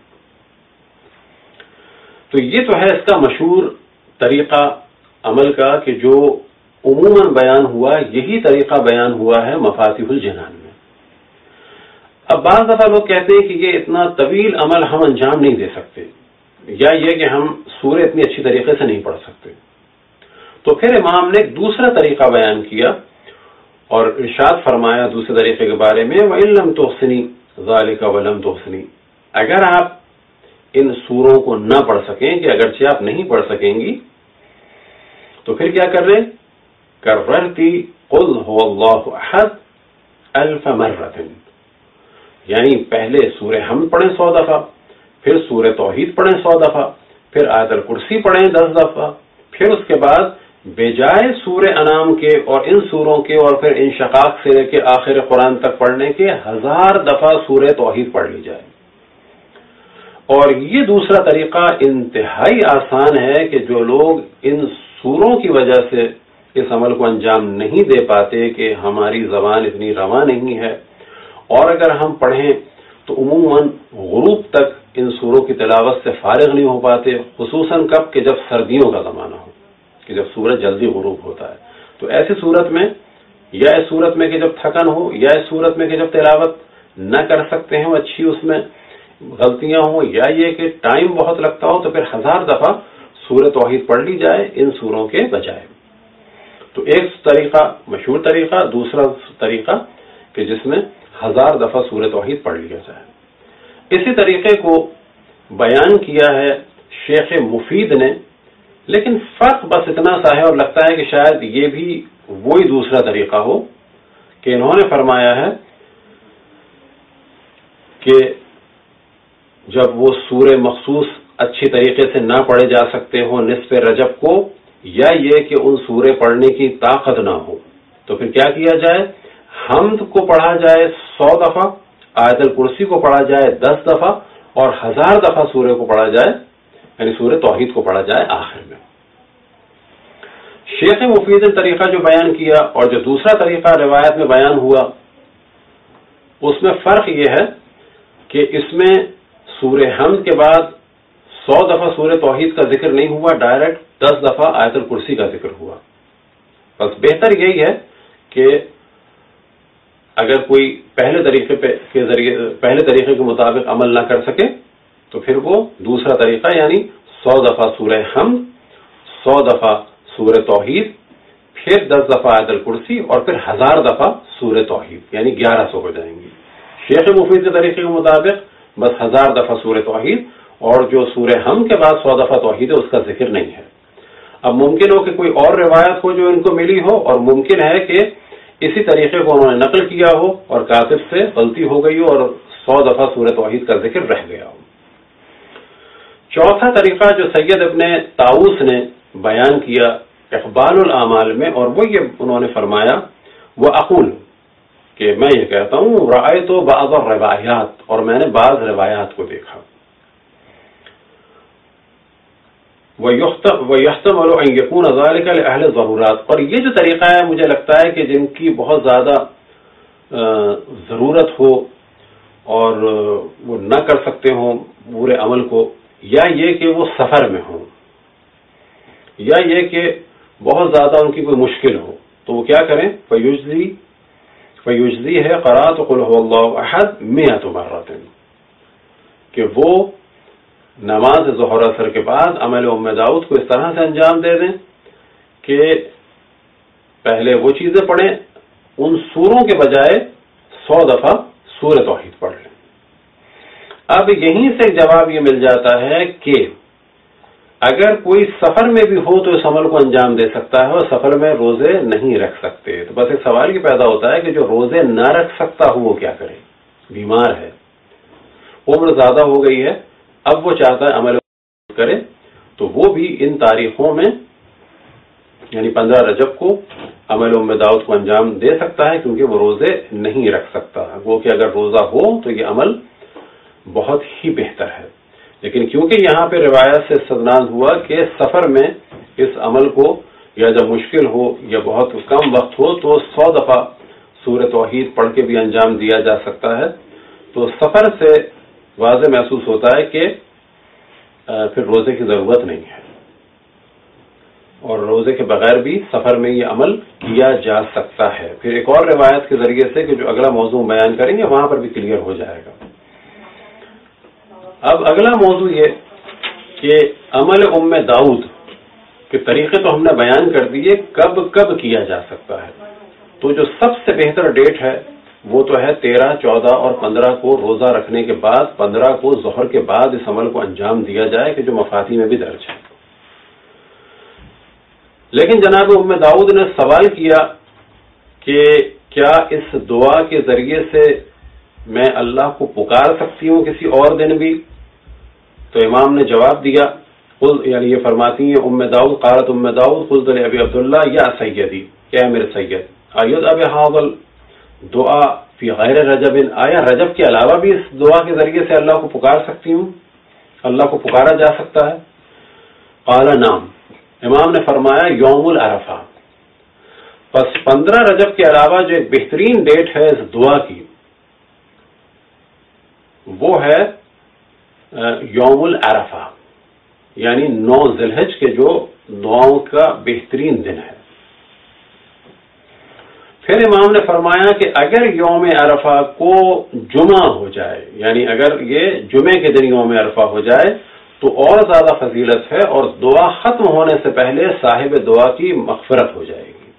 تو یہ تو ہے اس کا مشہور طریقہ عمل کا کہ جو عموماً بیان ہوا، یہی طریقہ بیان ہوا ہے مفاتیح الجنان میں۔ اب بعض دفعہ لوگ کہتے ہیں کہ یہ اتنا طویل عمل ہم انجام نہیں دے سکتے، یا یہ کہ ہم سورہ اتنی اچھی طریقے سے نہیں پڑھ سکتے، تو پھر امام نے ایک دوسرا طریقہ بیان کیا اور ارشاد فرمایا دوسرے طریقے کے بارے میں، وَإِن لَمْ تُحْسِنِي ذَلِكَ وَلَمْ تُحْسِنِي، اگر آپ ان سوروں کو نہ پڑھ سکیں، کہ اگرچہ آپ نہیں پڑھ سکیں گی، تو پھر کیا کر رہے؟ کررتی قل هو اللہ احد الف مرۃ، یعنی پہلے سورہ حمد پڑھیں سو دفعہ، پھر سورہ توحید پڑھیں سو دفعہ، پھر آیت الکرسی پڑھیں دس دفعہ، پھر اس کے بعد بجائے سورہ انعام کے اور ان سوروں کے اور پھر انشقاق سے لے کے آخر قرآن تک پڑھنے کے ہزار دفعہ سورہ توحید پڑھ لی جائے۔ اور یہ دوسرا طریقہ انتہائی آسان ہے کہ جو لوگ ان سوروں کی وجہ سے اس عمل کو انجام نہیں دے پاتے کہ ہماری زبان اتنی رواں نہیں ہے، اور اگر ہم پڑھیں تو عموماً غروب تک ان سوروں کی تلاوت سے فارغ نہیں ہو پاتے، خصوصاً کب کہ جب سردیوں کا زمانہ ہو، کہ جب سورج جلدی غروب ہوتا ہے. تو ایسی صورت میں، یا اس صورت میں کہ جب تھکن ہو، یا اس صورت میں کہ جب تلاوت نہ کر سکتے ہیں اچھی، اس میں غلطیاں ہوں، یا یہ کہ ٹائم بہت لگتا ہو، تو پھر ہزار دفعہ سورہ توحید پڑھ لی جائے ان سوروں کے بجائے. تو ایک طریقہ مشہور طریقہ، دوسرا طریقہ کہ جس میں ہزار دفعہ سورہ توحید پڑھ لیا جائے. اسی طریقے کو بیان کیا ہے شیخ مفید نے، لیکن فرق بس اتنا سا ہے، اور لگتا ہے کہ شاید یہ بھی وہی دوسرا طریقہ ہو، کہ انہوں نے فرمایا ہے کہ جب وہ سورہ مخصوص اچھی طریقے سے نہ پڑھے جا سکتے ہوں نصف رجب کو، یا یہ کہ ان سورے پڑھنے کی طاقت نہ ہو، تو پھر کیا کیا جائے؟ حمد کو پڑھا جائے سو دفعہ، آیت الکرسی کو پڑھا جائے دس دفعہ، اور ہزار دفعہ سورے کو پڑھا جائے، یعنی سورہ توحید کو پڑھا جائے آخر میں. شیخ مفید نے طریقہ جو بیان کیا اور جو دوسرا طریقہ روایت میں بیان ہوا، اس میں فرق یہ ہے کہ اس میں سورہ حمد کے بعد سو دفعہ سورہ توحید کا ذکر نہیں ہوا، ڈائریکٹ دس دفعہ آیت الکرسی کا ذکر ہوا. بس بہتر یہی ہے کہ اگر کوئی پہلے طریقے پہ کے ذریعے پہلے طریقے کے مطابق عمل نہ کر سکے تو پھر وہ دوسرا طریقہ، یعنی سو دفعہ سورہ حمد، سو دفعہ سورہ توحید، پھر دس دفعہ آیت الکرسی، اور پھر ہزار دفعہ سورہ توحید، یعنی گیارہ سو ہو جائیں گی. شیخ مفید کے طریقے کے مطابق بس ہزار دفعہ سورہ توحید، اور جو سورہ حمد کے بعد سو دفعہ توحید ہے اس کا ذکر نہیں ہے. اب ممکن ہو کہ کوئی اور روایت ہو جو ان کو ملی ہو، اور ممکن ہے کہ اسی طریقے کو انہوں نے نقل کیا ہو اور کاتب سے غلطی ہو گئی ہو اور سو دفعہ سورہ توحید کا ذکر رہ گیا ہو. چوتھا طریقہ جو سید ابن طاؤس نے بیان کیا اقبال الاعمال میں، اور وہ یہ انہوں نے فرمایا، وہ اقول، کہ میں یہ کہتا ہوں، رأیت بعض الروایات، اور میں نے بعض روایات کو دیکھا، وَيُحْتَمَلُ أَن يَكُونَ ذَلِكَ لِأَهْلِ الضَّرُورَاتِ، اور یہ جو طریقہ ہے مجھے لگتا ہے کہ جن کی بہت زیادہ ضرورت ہو اور وہ نہ کر سکتے ہوں پورے عمل کو، یا یہ کہ وہ سفر میں ہوں، یا یہ کہ بہت زیادہ ان کی کوئی مشکل ہو، تو وہ کیا کریں؟ فیجزی فیجزی ہے قرأت قل هو اللہ احد مئۃ مرۃ، کہ وہ نماز ظہر اثر کے بعد عمل ام داؤد کو اس طرح سے انجام دے دیں کہ پہلے وہ چیزیں پڑھیں، ان سوروں کے بجائے سو دفعہ سورہ توحید پڑھ لیں. اب یہیں سے جواب یہ مل جاتا ہے کہ اگر کوئی سفر میں بھی ہو تو اس عمل کو انجام دے سکتا ہے، اور سفر میں روزے نہیں رکھ سکتے. تو بس ایک سوال یہ پیدا ہوتا ہے کہ جو روزے نہ رکھ سکتا ہو وہ کیا کرے؟ بیمار ہے، عمر زیادہ ہو گئی ہے، اب وہ چاہتا ہے عمل کرے، تو وہ بھی ان تاریخوں میں، یعنی پندرہ رجب کو عمل ام داؤد کو انجام دے سکتا ہے، کیونکہ وہ روزے نہیں رکھ سکتا. وہ کہ اگر روزہ ہو تو یہ عمل بہت ہی بہتر ہے. لیکن کیونکہ یہاں پہ روایت سے استدلال ہوا کہ سفر میں اس عمل کو، یا جب مشکل ہو یا بہت کم وقت ہو، تو سو دفعہ سورہ توحید پڑھ کے بھی انجام دیا جا سکتا ہے، تو سفر سے واضح محسوس ہوتا ہے کہ پھر روزے کی ضرورت نہیں ہے، اور روزے کے بغیر بھی سفر میں یہ عمل کیا جا سکتا ہے. پھر ایک اور روایت کے ذریعے سے کہ جو اگلا موضوع بیان کریں گے وہاں پر بھی کلیئر ہو جائے گا. اب اگلا موضوع یہ کہ عمل ام داؤد کے طریقے تو ہم نے بیان کر دیے، کب کب کیا جا سکتا ہے. تو جو سب سے بہتر ڈیٹ ہے وہ تو ہے تیرہ، چودہ اور پندرہ کو روزہ رکھنے کے بعد، پندرہ کو ظہر کے بعد اس عمل کو انجام دیا جائے، کہ جو مفاتی میں بھی درج ہے. لیکن جناب ام داؤد نے سوال کیا کہ کیا اس دعا کے ذریعے سے میں اللہ کو پکار سکتی ہوں کسی اور دن بھی؟ تو امام نے جواب دیا، یعنی یہ فرماتی ہیں ام داؤد، قالت ام داؤد قلت لابی عبداللہ یا سیدی، کیا میرے سید، آیت اب حاضل دعا فی غیر رجب، آیا رجب کے علاوہ بھی اس دعا کے ذریعے سے اللہ کو پکار سکتی ہوں، اللہ کو پکارا جا سکتا ہے؟ قال نعم، امام نے فرمایا یوم العرفہ. پس پندرہ رجب کے علاوہ جو ایک بہترین ڈیٹ ہے اس دعا کی وہ ہے یوم العرفہ، یعنی نو ذی الحج کے جو دعاؤں کا بہترین دن ہے۔ پھر امام نے فرمایا کہ اگر یوم عرفہ کو جمعہ ہو جائے، یعنی اگر یہ جمعے کے دن یوم عرفہ ہو جائے تو اور زیادہ فضیلت ہے، اور دعا ختم ہونے سے پہلے صاحب دعا کی مغفرت ہو جائے گی۔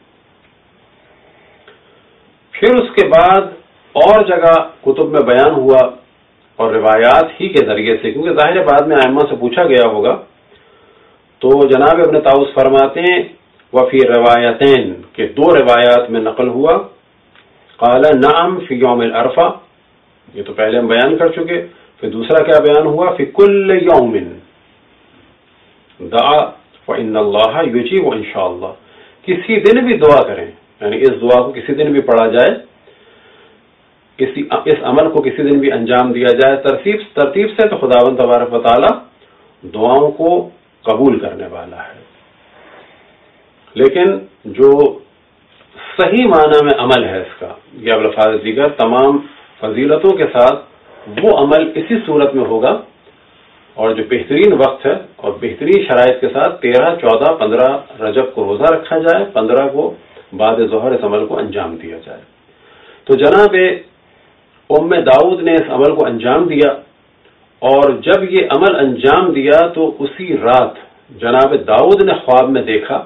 پھر اس کے بعد اور جگہ کتب میں بیان ہوا اور روایات ہی کے ذریعے سے، کیونکہ ظاہر بعد میں ائمہ سے پوچھا گیا ہوگا، تو جناب ابن طاؤس فرماتے ہیں وفی روایتین کہ دو روایات میں نقل ہوا، قال نعم فی یوم العرفہ، یہ تو پہلے ہم بیان کر چکے، پھر دوسرا کیا بیان ہوا، فی کل یوم دعا فإن اللہ یجیب ان شاء اللہ، کسی دن بھی دعا کریں، یعنی اس دعا کو کسی دن بھی پڑھا جائے، کسی اس عمل کو کسی دن بھی انجام دیا جائے ترتیب ترتیب سے، تو خداوند تبارک و تعالی دعاؤں کو قبول کرنے والا ہے۔ لیکن جو صحیح معنی میں عمل ہے اس کا، یہ الفاظ دیگر تمام فضیلتوں کے ساتھ، وہ عمل اسی صورت میں ہوگا، اور جو بہترین وقت ہے اور بہترین شرائط کے ساتھ تیرہ چودہ پندرہ رجب کو روزہ رکھا جائے، پندرہ کو بعد ظہر اس عمل کو انجام دیا جائے۔ تو جناب ام داؤد نے اس عمل کو انجام دیا، اور جب یہ عمل انجام دیا تو اسی رات جناب داؤد نے خواب میں دیکھا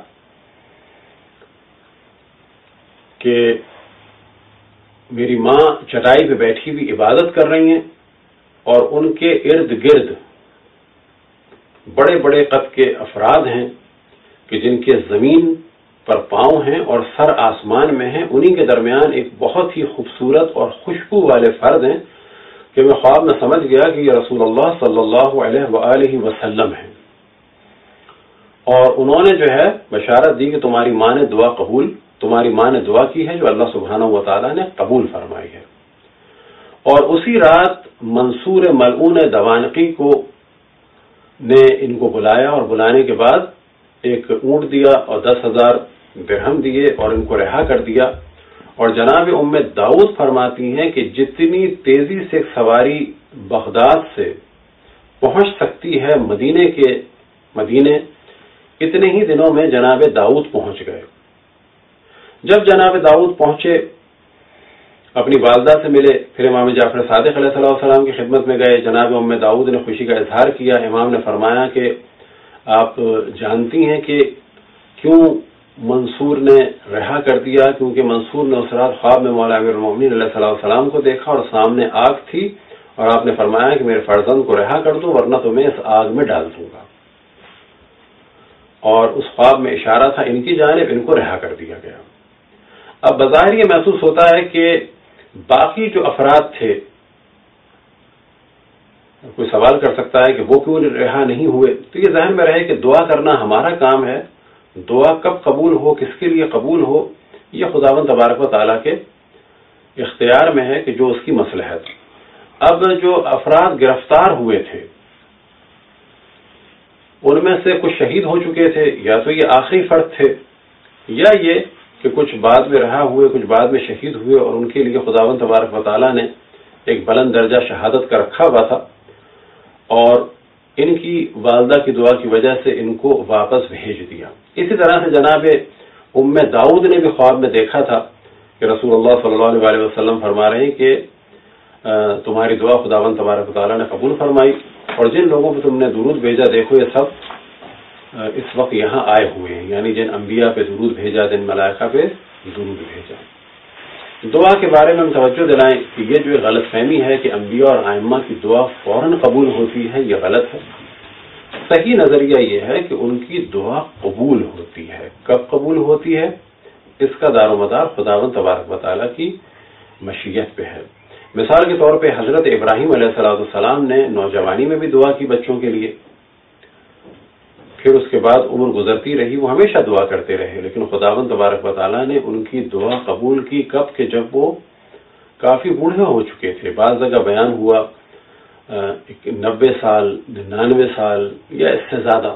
کہ میری ماں چٹائی پہ بیٹھی ہوئی عبادت کر رہی ہیں، اور ان کے ارد گرد بڑے بڑے قد کے افراد ہیں کہ جن کے زمین پر پاؤں ہیں اور سر آسمان میں ہیں، انہی کے درمیان ایک بہت ہی خوبصورت اور خوشبو والے فرد ہیں کہ میں خواب میں سمجھ گیا کہ یہ رسول اللہ صلی اللہ علیہ وآلہ وسلم ہیں، اور انہوں نے جو ہے بشارت دی کہ تمہاری ماں نے دعا قبول تمہاری ماں نے دعا کی ہے جو اللہ سبحانہ و تعالیٰ نے قبول فرمائی ہے۔ اور اسی رات منصور ملعون دوانقی کو نے ان کو بلایا، اور بلانے کے بعد ایک اونٹ دیا اور دس ہزار درہم دیے اور ان کو رہا کر دیا۔ اور جناب ام داؤد فرماتی ہیں کہ جتنی تیزی سے سواری بغداد سے پہنچ سکتی ہے مدینے کے مدینے، اتنے ہی دنوں میں جناب داؤد پہنچ گئے۔ جب جناب داؤد پہنچے، اپنی والدہ سے ملے، پھر امام جعفر صادق علیہ السلام کی خدمت میں گئے۔ جناب ام داؤد نے خوشی کا اظہار کیا۔ امام نے فرمایا کہ آپ جانتی ہیں کہ کیوں منصور نے رہا کر دیا، کیونکہ منصور نے اس رات خواب میں مولا امیر المومنین علیہ السلام کو دیکھا اور سامنے آگ تھی، اور آپ نے فرمایا کہ میرے فرزند کو رہا کر دو ورنہ تو میں اس آگ میں ڈال دوں گا، اور اس خواب میں اشارہ تھا ان کی جانب، ان کو رہا کر دیا گیا۔ اب بظاہر یہ محسوس ہوتا ہے کہ باقی جو افراد تھے، کوئی سوال کر سکتا ہے کہ وہ کیوں رہا نہیں ہوئے، تو یہ ذہن میں رہے کہ دعا کرنا ہمارا کام ہے، دعا کب قبول ہو، کس کے لیے قبول ہو، یہ خداوند تبارک و تعالیٰ کے اختیار میں ہے کہ جو اس کی مصلحت۔ اب جو افراد گرفتار ہوئے تھے ان میں سے کچھ شہید ہو چکے تھے، یا تو یہ آخری فرد تھے، یا یہ کہ کچھ بعد میں رہا ہوئے، کچھ بعد میں شہید ہوئے، اور ان کے لیے خداوند تبارک و تعالیٰ نے ایک بلند درجہ شہادت کا رکھا ہوا تھا، اور ان کی والدہ کی دعا کی وجہ سے ان کو واپس بھیج دیا۔ اسی طرح سے جناب ام داؤد نے بھی خواب میں دیکھا تھا کہ رسول اللہ صلی اللہ علیہ وسلم فرما رہے ہیں کہ تمہاری دعا خداوند تبارک و تعالیٰ نے قبول فرمائی، اور جن لوگوں پہ تم نے درود بھیجا دیکھو یہ سب اس وقت یہاں آئے ہوئے ہیں، یعنی جن انبیاء پہ درود بھیجا، جن ملائکہ پہ درود بھیجا۔ دعا کے بارے میں ہم توجہ دلائیں کہ یہ جو غلط فہمی ہے کہ انبیاء اور ائمہ کی دعا فوراً قبول ہوتی ہے، یہ غلط ہے۔ صحیح نظریہ یہ ہے کہ ان کی دعا قبول ہوتی ہے۔ کب قبول ہوتی ہے اس کا دار و مدار خداوند تبارک و تعالیٰ کی مشیت پہ ہے۔ مثال کے طور پہ حضرت ابراہیم علیہ السلام نے نوجوانی میں بھی دعا کی بچوں کے لیے، پھر اس کے بعد عمر گزرتی رہی، وہ ہمیشہ دعا کرتے رہے، لیکن خداوند تبارک و تعالیٰ نے ان کی دعا قبول کی کب کہ جب وہ کافی بوڑھے ہو چکے تھے۔ بعض جگہ بیان ہوا نبے سال، ننانوے سال یا اس سے زیادہ۔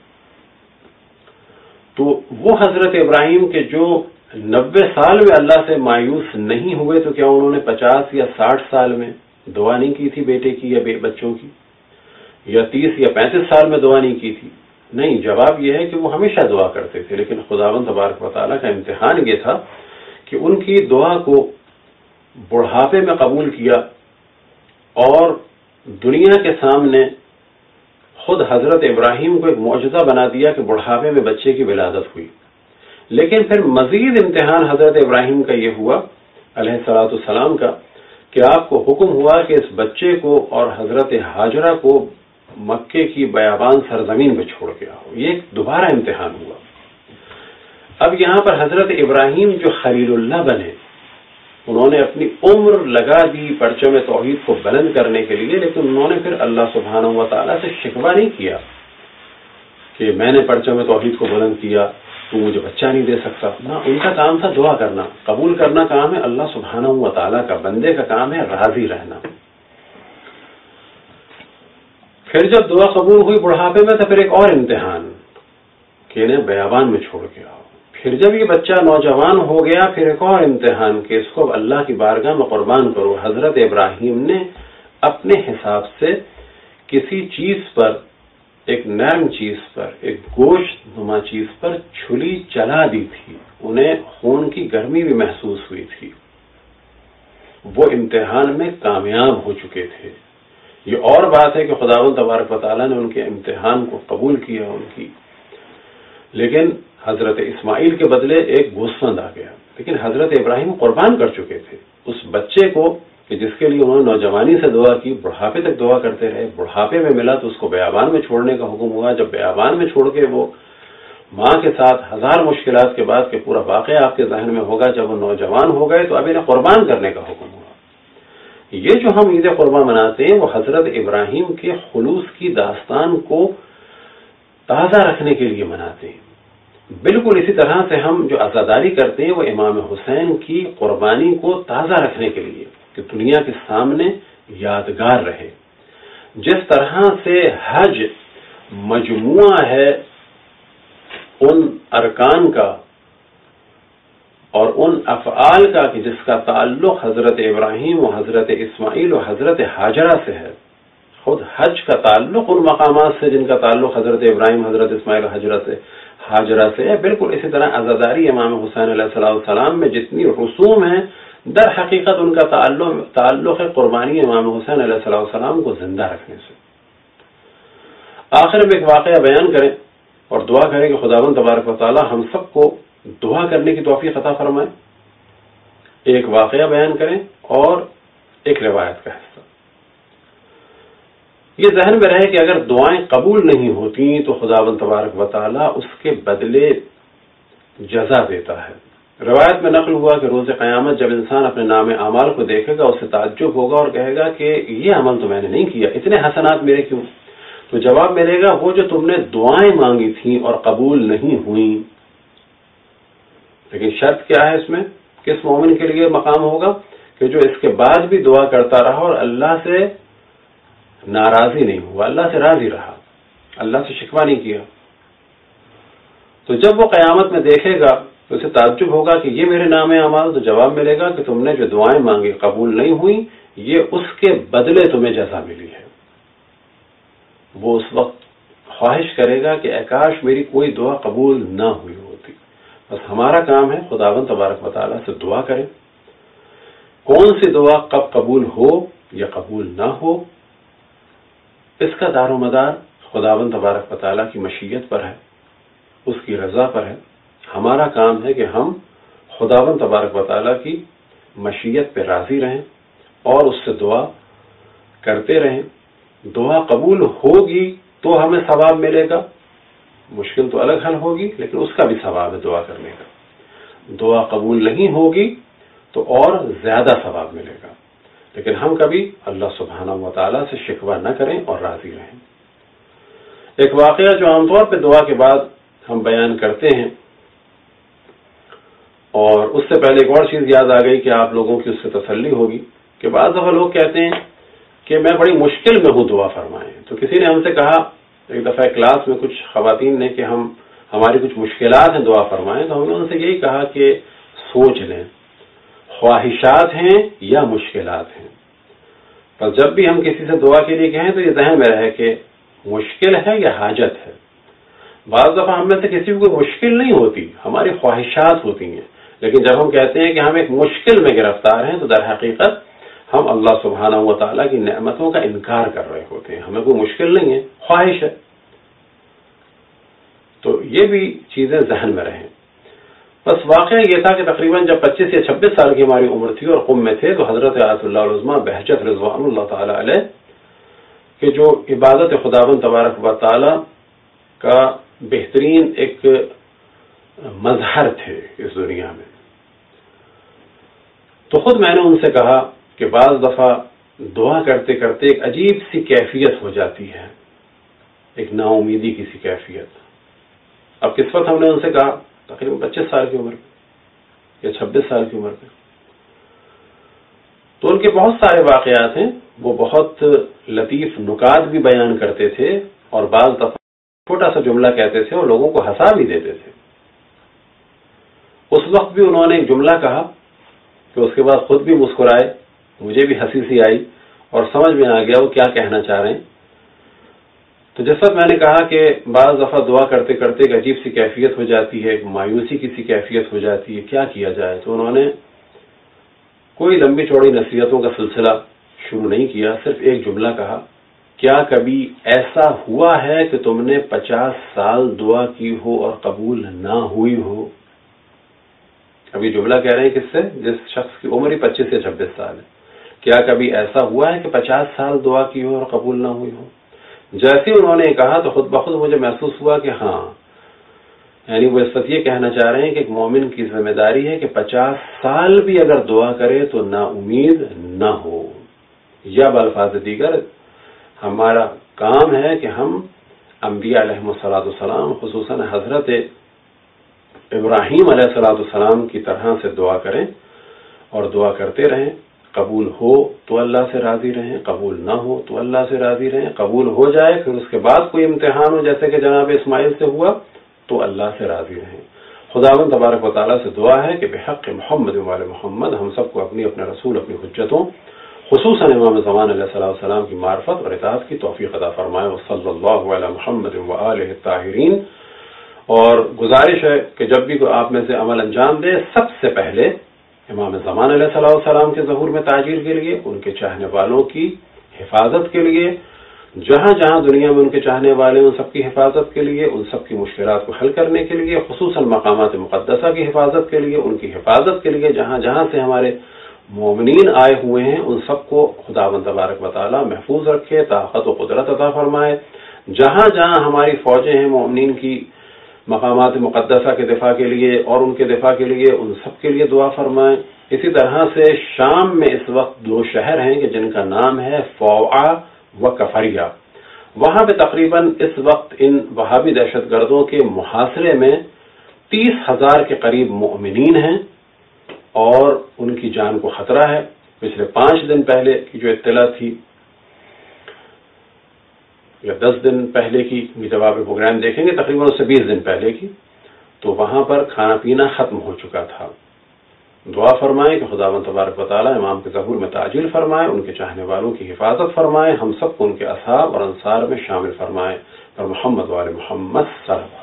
تو وہ حضرت ابراہیم کے جو نبے سال میں اللہ سے مایوس نہیں ہوئے، تو کیا انہوں نے پچاس یا ساٹھ سال میں دعا نہیں کی تھی بیٹے کی یا بچوں کی، یا تیس یا پینتیس سال میں دعا نہیں کی تھی؟ نہیں، جواب یہ ہے کہ وہ ہمیشہ دعا کرتے تھے، لیکن خداوند تبارک و تعالیٰ کا امتحان یہ تھا کہ ان کی دعا کو بڑھاپے میں قبول کیا، اور دنیا کے سامنے خود حضرت ابراہیم کو ایک معجزہ بنا دیا کہ بڑھاپے میں بچے کی ولادت ہوئی۔ لیکن پھر مزید امتحان حضرت ابراہیم کا یہ ہوا علیہ الصلوۃ والسلام کا کہ آپ کو حکم ہوا کہ اس بچے کو اور حضرت ہاجرہ کو مکے کی بیابان سرزمین میں چھوڑ کے آؤ۔ یہ ایک دوبارہ امتحان ہوا۔ اب یہاں پر حضرت ابراہیم جو خلیل اللہ بنے، انہوں نے اپنی عمر لگا دی پرچم توحید کو بلند کرنے کے لیے، لیکن انہوں نے پھر اللہ سبحانہ و تعالیٰ سے شکوہ نہیں کیا کہ میں نے پرچم توحید کو بلند کیا، تو مجھے بچہ نہیں دے سکتا۔ نہ، ان کا کام تھا دعا کرنا، قبول کرنا کام ہے اللہ سبحانہ و تعالیٰ کا، بندے کا کام ہے راضی رہنا۔ پھر جب دعا قبول ہوئی بڑھاپے میں، تو پھر ایک اور امتحان کہ انہیں بیابان میں چھوڑ کے آؤ۔ پھر جب یہ بچہ نوجوان ہو گیا، پھر ایک اور امتحان کہ اس کو اللہ کی بارگاہ میں قربان کرو۔ حضرت ابراہیم نے اپنے حساب سے کسی چیز پر، ایک نرم چیز پر، ایک گوشت نما چیز پر چھری چلا دی تھی، انہیں خون کی گرمی بھی محسوس ہوئی تھی، وہ امتحان میں کامیاب ہو چکے تھے۔ یہ اور بات ہے کہ خداوند تبارک و تعالیٰ نے ان کے امتحان کو قبول کیا ان کی، لیکن حضرت اسماعیل کے بدلے ایک گوسفند آ گیا۔ لیکن حضرت ابراہیم قربان کر چکے تھے اس بچے کو کہ جس کے لیے انہوں نے نوجوانی سے دعا کی، بڑھاپے تک دعا کرتے رہے، بڑھاپے میں ملا تو اس کو بیابان میں چھوڑنے کا حکم ہوا۔ جب بیابان میں چھوڑ کے وہ ماں کے ساتھ ہزار مشکلات کے بعد، کہ پورا واقعہ آپ کے ذہن میں ہوگا، جب وہ نوجوان ہو گئے تو اب انہیں قربان کرنے کا حکم ہوا۔ یہ جو ہم عید قربان مناتے ہیں وہ حضرت ابراہیم کے خلوص کی داستان کو تازہ رکھنے کے لیے مناتے ہیں۔ بالکل اسی طرح سے ہم جو عزاداری کرتے ہیں وہ امام حسین کی قربانی کو تازہ رکھنے کے لیے، کہ دنیا کے سامنے یادگار رہے۔ جس طرح سے حج مجموعہ ہے ان ارکان کا اور ان افعال کا کہ جس کا تعلق حضرت ابراہیم و حضرت اسماعیل و حضرت ہاجرہ سے ہے، خود حج کا تعلق ان مقامات سے جن کا تعلق حضرت ابراہیم، حضرت اسماعیل و حضرت ہاجرہ سے ہے، بالکل اسی طرح عزاداری امام حسین علیہ السلام میں جتنی رسوم ہیں، در حقیقت ان کا تعلق تعلق ہے قربانی امام حسین علیہ السلام کو زندہ رکھنے سے۔ آخر میں ایک واقعہ بیان کریں اور دعا کریں کہ خداوند تبارک و تعالی ہم سب کو دعا کرنے کی توفیق عطا فرمائے۔ ایک واقعہ بیان کریں اور ایک روایت کا حصہ۔ یہ ذہن میں رہے کہ اگر دعائیں قبول نہیں ہوتی تو خداوند تبارک و تعالی اس کے بدلے جزا دیتا ہے۔ روایت میں نقل ہوا کہ روز قیامت جب انسان اپنے نام اعمال کو دیکھے گا، اسے تعجب ہوگا اور کہے گا کہ یہ عمل تو میں نے نہیں کیا، اتنے حسنات میرے کیوں؟ تو جواب ملے گا وہ جو تم نے دعائیں مانگی تھیں اور قبول نہیں ہوئیں۔ لیکن شرط کیا ہے اس میں؟ کس مومن کے لیے مقام ہوگا؟ کہ جو اس کے بعد بھی دعا کرتا رہا اور اللہ سے ناراضی نہیں ہوا، اللہ سے راضی رہا، اللہ سے شکوہ نہیں کیا۔ تو جب وہ قیامت میں دیکھے گا تو اسے تعجب ہوگا کہ یہ میرے نام اعمال، تو جواب ملے گا کہ تم نے جو دعائیں مانگی قبول نہیں ہوئی، یہ اس کے بدلے تمہیں جزا ملی ہے۔ وہ اس وقت خواہش کرے گا کہ اے کاش میری کوئی دعا قبول نہ ہوئی ہوتی۔ بس ہمارا کام ہے خداوند تبارک و تعالیٰ سے دعا کریں، کون سی دعا کب قبول ہو یا قبول نہ ہو، اس کا دار و مدار خداوند تبارک و تعالیٰ کی مشیت پر ہے، اس کی رضا پر ہے۔ ہمارا کام ہے کہ ہم خداوند تبارک و تعالیٰ کی مشیت پہ راضی رہیں اور اس سے دعا کرتے رہیں۔ دعا قبول ہوگی تو ہمیں ثواب ملے گا، مشکل تو الگ حل ہوگی لیکن اس کا بھی ثواب ہے دعا کرنے کا۔ دعا قبول نہیں ہوگی تو اور زیادہ ثواب ملے گا، لیکن ہم کبھی اللہ سبحانہ و تعالیٰ سے شکوہ نہ کریں اور راضی رہیں۔ ایک واقعہ جو عام طور پہ دعا کے بعد ہم بیان کرتے ہیں، اور اس سے پہلے ایک اور چیز یاد آ گئی کہ آپ لوگوں کی اس سے تسلی ہوگی کہ بعض دفعہ لوگ کہتے ہیں کہ میں بڑی مشکل میں ہوں، دعا فرمائیں۔ تو کسی نے ہم سے کہا ایک دفعہ کلاس میں کچھ خواتین نے کہ ہم ہماری کچھ مشکلات ہیں دعا فرمائیں، تو ہم نے ان سے یہی کہا کہ سوچ لیں خواہشات ہیں یا مشکلات ہیں۔ پر جب بھی ہم کسی سے دعا کے لیے کہیں تو یہ ذہن میں رہے کہ مشکل ہے یا حاجت ہے. بعض دفعہ ہم میں سے کسی کو کوئی مشکل نہیں ہوتی، ہماری خواہشات ہوتی ہیں، لیکن جب ہم کہتے ہیں کہ ہم ایک مشکل میں گرفتار ہیں تو در حقیقت ہم اللہ سبحانہ و تعالیٰ کی نعمتوں کا انکار کر رہے ہوتے ہیں. ہمیں کوئی مشکل نہیں ہے، خواہش ہے. تو یہ بھی چیزیں ذہن میں رہیں. بس واقعہ یہ تھا کہ تقریباً جب پچیس یا چھبیس سال کی ہماری عمر تھی اور قم میں تھے تو حضرت آیت اللہ العظمیٰ بہجت رضوان اللہ تعالیٰ علیہ کہ جو عبادت خداوند تبارک و تعالیٰ کا بہترین ایک مظہر تھے اس دنیا میں، تو خود میں نے ان سے کہا کہ بعض دفعہ دعا کرتے کرتے ایک عجیب سی کیفیت ہو جاتی ہے، ایک نا امیدی کی سی کیفیت. اب کس وقت ہم نے ان سے کہا؟ تقریباً پچیس سال کی عمر پہ یا چھبیس سال کی عمر پہ. تو ان کے بہت سارے واقعات ہیں، وہ بہت لطیف نکات بھی بیان کرتے تھے اور بعض دفعہ چھوٹا سا جملہ کہتے تھے اور لوگوں کو ہنسا بھی دیتے تھے. اس وقت بھی انہوں نے ایک جملہ کہا کہ اس کے بعد خود بھی مسکرائے، مجھے بھی ہنسی سی آئی اور سمجھ میں آ گیا وہ کیا کہنا چاہ رہے ہیں. تو جس وقت میں نے کہا کہ بعض دفعہ دعا کرتے کرتے ایک عجیب سی کیفیت ہو جاتی ہے، ایک مایوسی کی سی کیفیت ہو جاتی ہے، کیا کیا جائے، تو انہوں نے کوئی لمبی چوڑی نصیحتوں کا سلسلہ شروع نہیں کیا، صرف ایک جملہ کہا، کیا کبھی ایسا ہوا ہے کہ تم نے پچاس سال دعا کی ہو اور قبول نہ ہوئی ہو؟ ابھی جملہ کہہ رہے ہیں کس سے؟ جس شخص کی عمر ہی پچیس سے چھبیس سال ہے. کیا کبھی ایسا ہوا ہے کہ پچاس سال دعا کی ہو اور قبول نہ ہوئی ہو؟ جیسے انہوں نے کہا تو خود بخود مجھے محسوس ہوا کہ ہاں، یعنی وہ اس وقت یہ کہنا چاہ رہے ہیں کہ ایک مومن کی ذمہ داری ہے کہ پچاس سال بھی اگر دعا کرے تو نا امید نہ ہو، یا بالفاظ دیگر ہمارا کام ہے کہ ہم انبیاء علیہ الصلوۃ والسلام خصوصاً حضرت ابراہیم علیہ الصلوۃ والسلام کی طرح سے دعا کریں اور دعا کرتے رہیں. قبول ہو تو اللہ سے راضی رہیں، قبول نہ ہو تو اللہ سے راضی رہیں. قبول ہو جائے پھر اس کے بعد کوئی امتحان ہو جیسے کہ جناب اسماعیل سے ہوا تو اللہ سے راضی رہیں. خداوند تبارک و تعالیٰ سے دعا ہے کہ بحق محمد وآل محمد ہم سب کو اپنی اپنے رسول اپنی حجتوں خصوصاً امام زمان علیہ السلام کی معرفت اور اطاعت کی توفیق عطا فرمائے. وصلی اللہ علی محمد وآلہ الطاہرین. اور گزارش ہے کہ جب بھی کوئی آپ میں سے عمل انجام دے سب سے پہلے امام زمان علیہ السلام کے ظہور میں تاجیل کے لیے، ان کے چاہنے والوں کی حفاظت کے لیے، جہاں جہاں دنیا میں ان کے چاہنے والے ان سب کی حفاظت کے لیے، ان سب کی مشکلات کو حل کرنے کے لیے، خصوصاً مقامات مقدسہ کی حفاظت کے لیے، ان کی حفاظت کے لیے جہاں جہاں سے ہمارے مومنین آئے ہوئے ہیں ان سب کو خداوند تبارک و تعالیٰ محفوظ رکھے، طاقت و قدرت عطا فرمائے. جہاں جہاں ہماری فوجیں ہیں مومنین کی مقامات مقدسہ کے دفاع کے لیے اور ان کے دفاع کے لیے ان سب کے لیے دعا فرمائیں. اسی طرح سے شام میں اس وقت دو شہر ہیں کہ جن کا نام ہے فوعا و کفریہ. وہاں پہ تقریباً اس وقت ان وہابی دہشت گردوں کے محاصرے میں تیس ہزار کے قریب مؤمنین ہیں اور ان کی جان کو خطرہ ہے. پچھلے پانچ دن پہلے کی جو اطلاع تھی یا دس دن پہلے کی جب آپ پروگرام دیکھیں گے تقریباً اس سے بیس دن پہلے کی، تو وہاں پر کھانا پینا ختم ہو چکا تھا. دعا فرمائیں کہ خداوند تبارک و تعالیٰ امام کے ظہور میں تعجیل فرمائے، ان کے چاہنے والوں کی حفاظت فرمائے، ہم سب کو ان کے اصحاب اور انصار میں شامل فرمائے. اور محمد وآل محمد صلی اللہ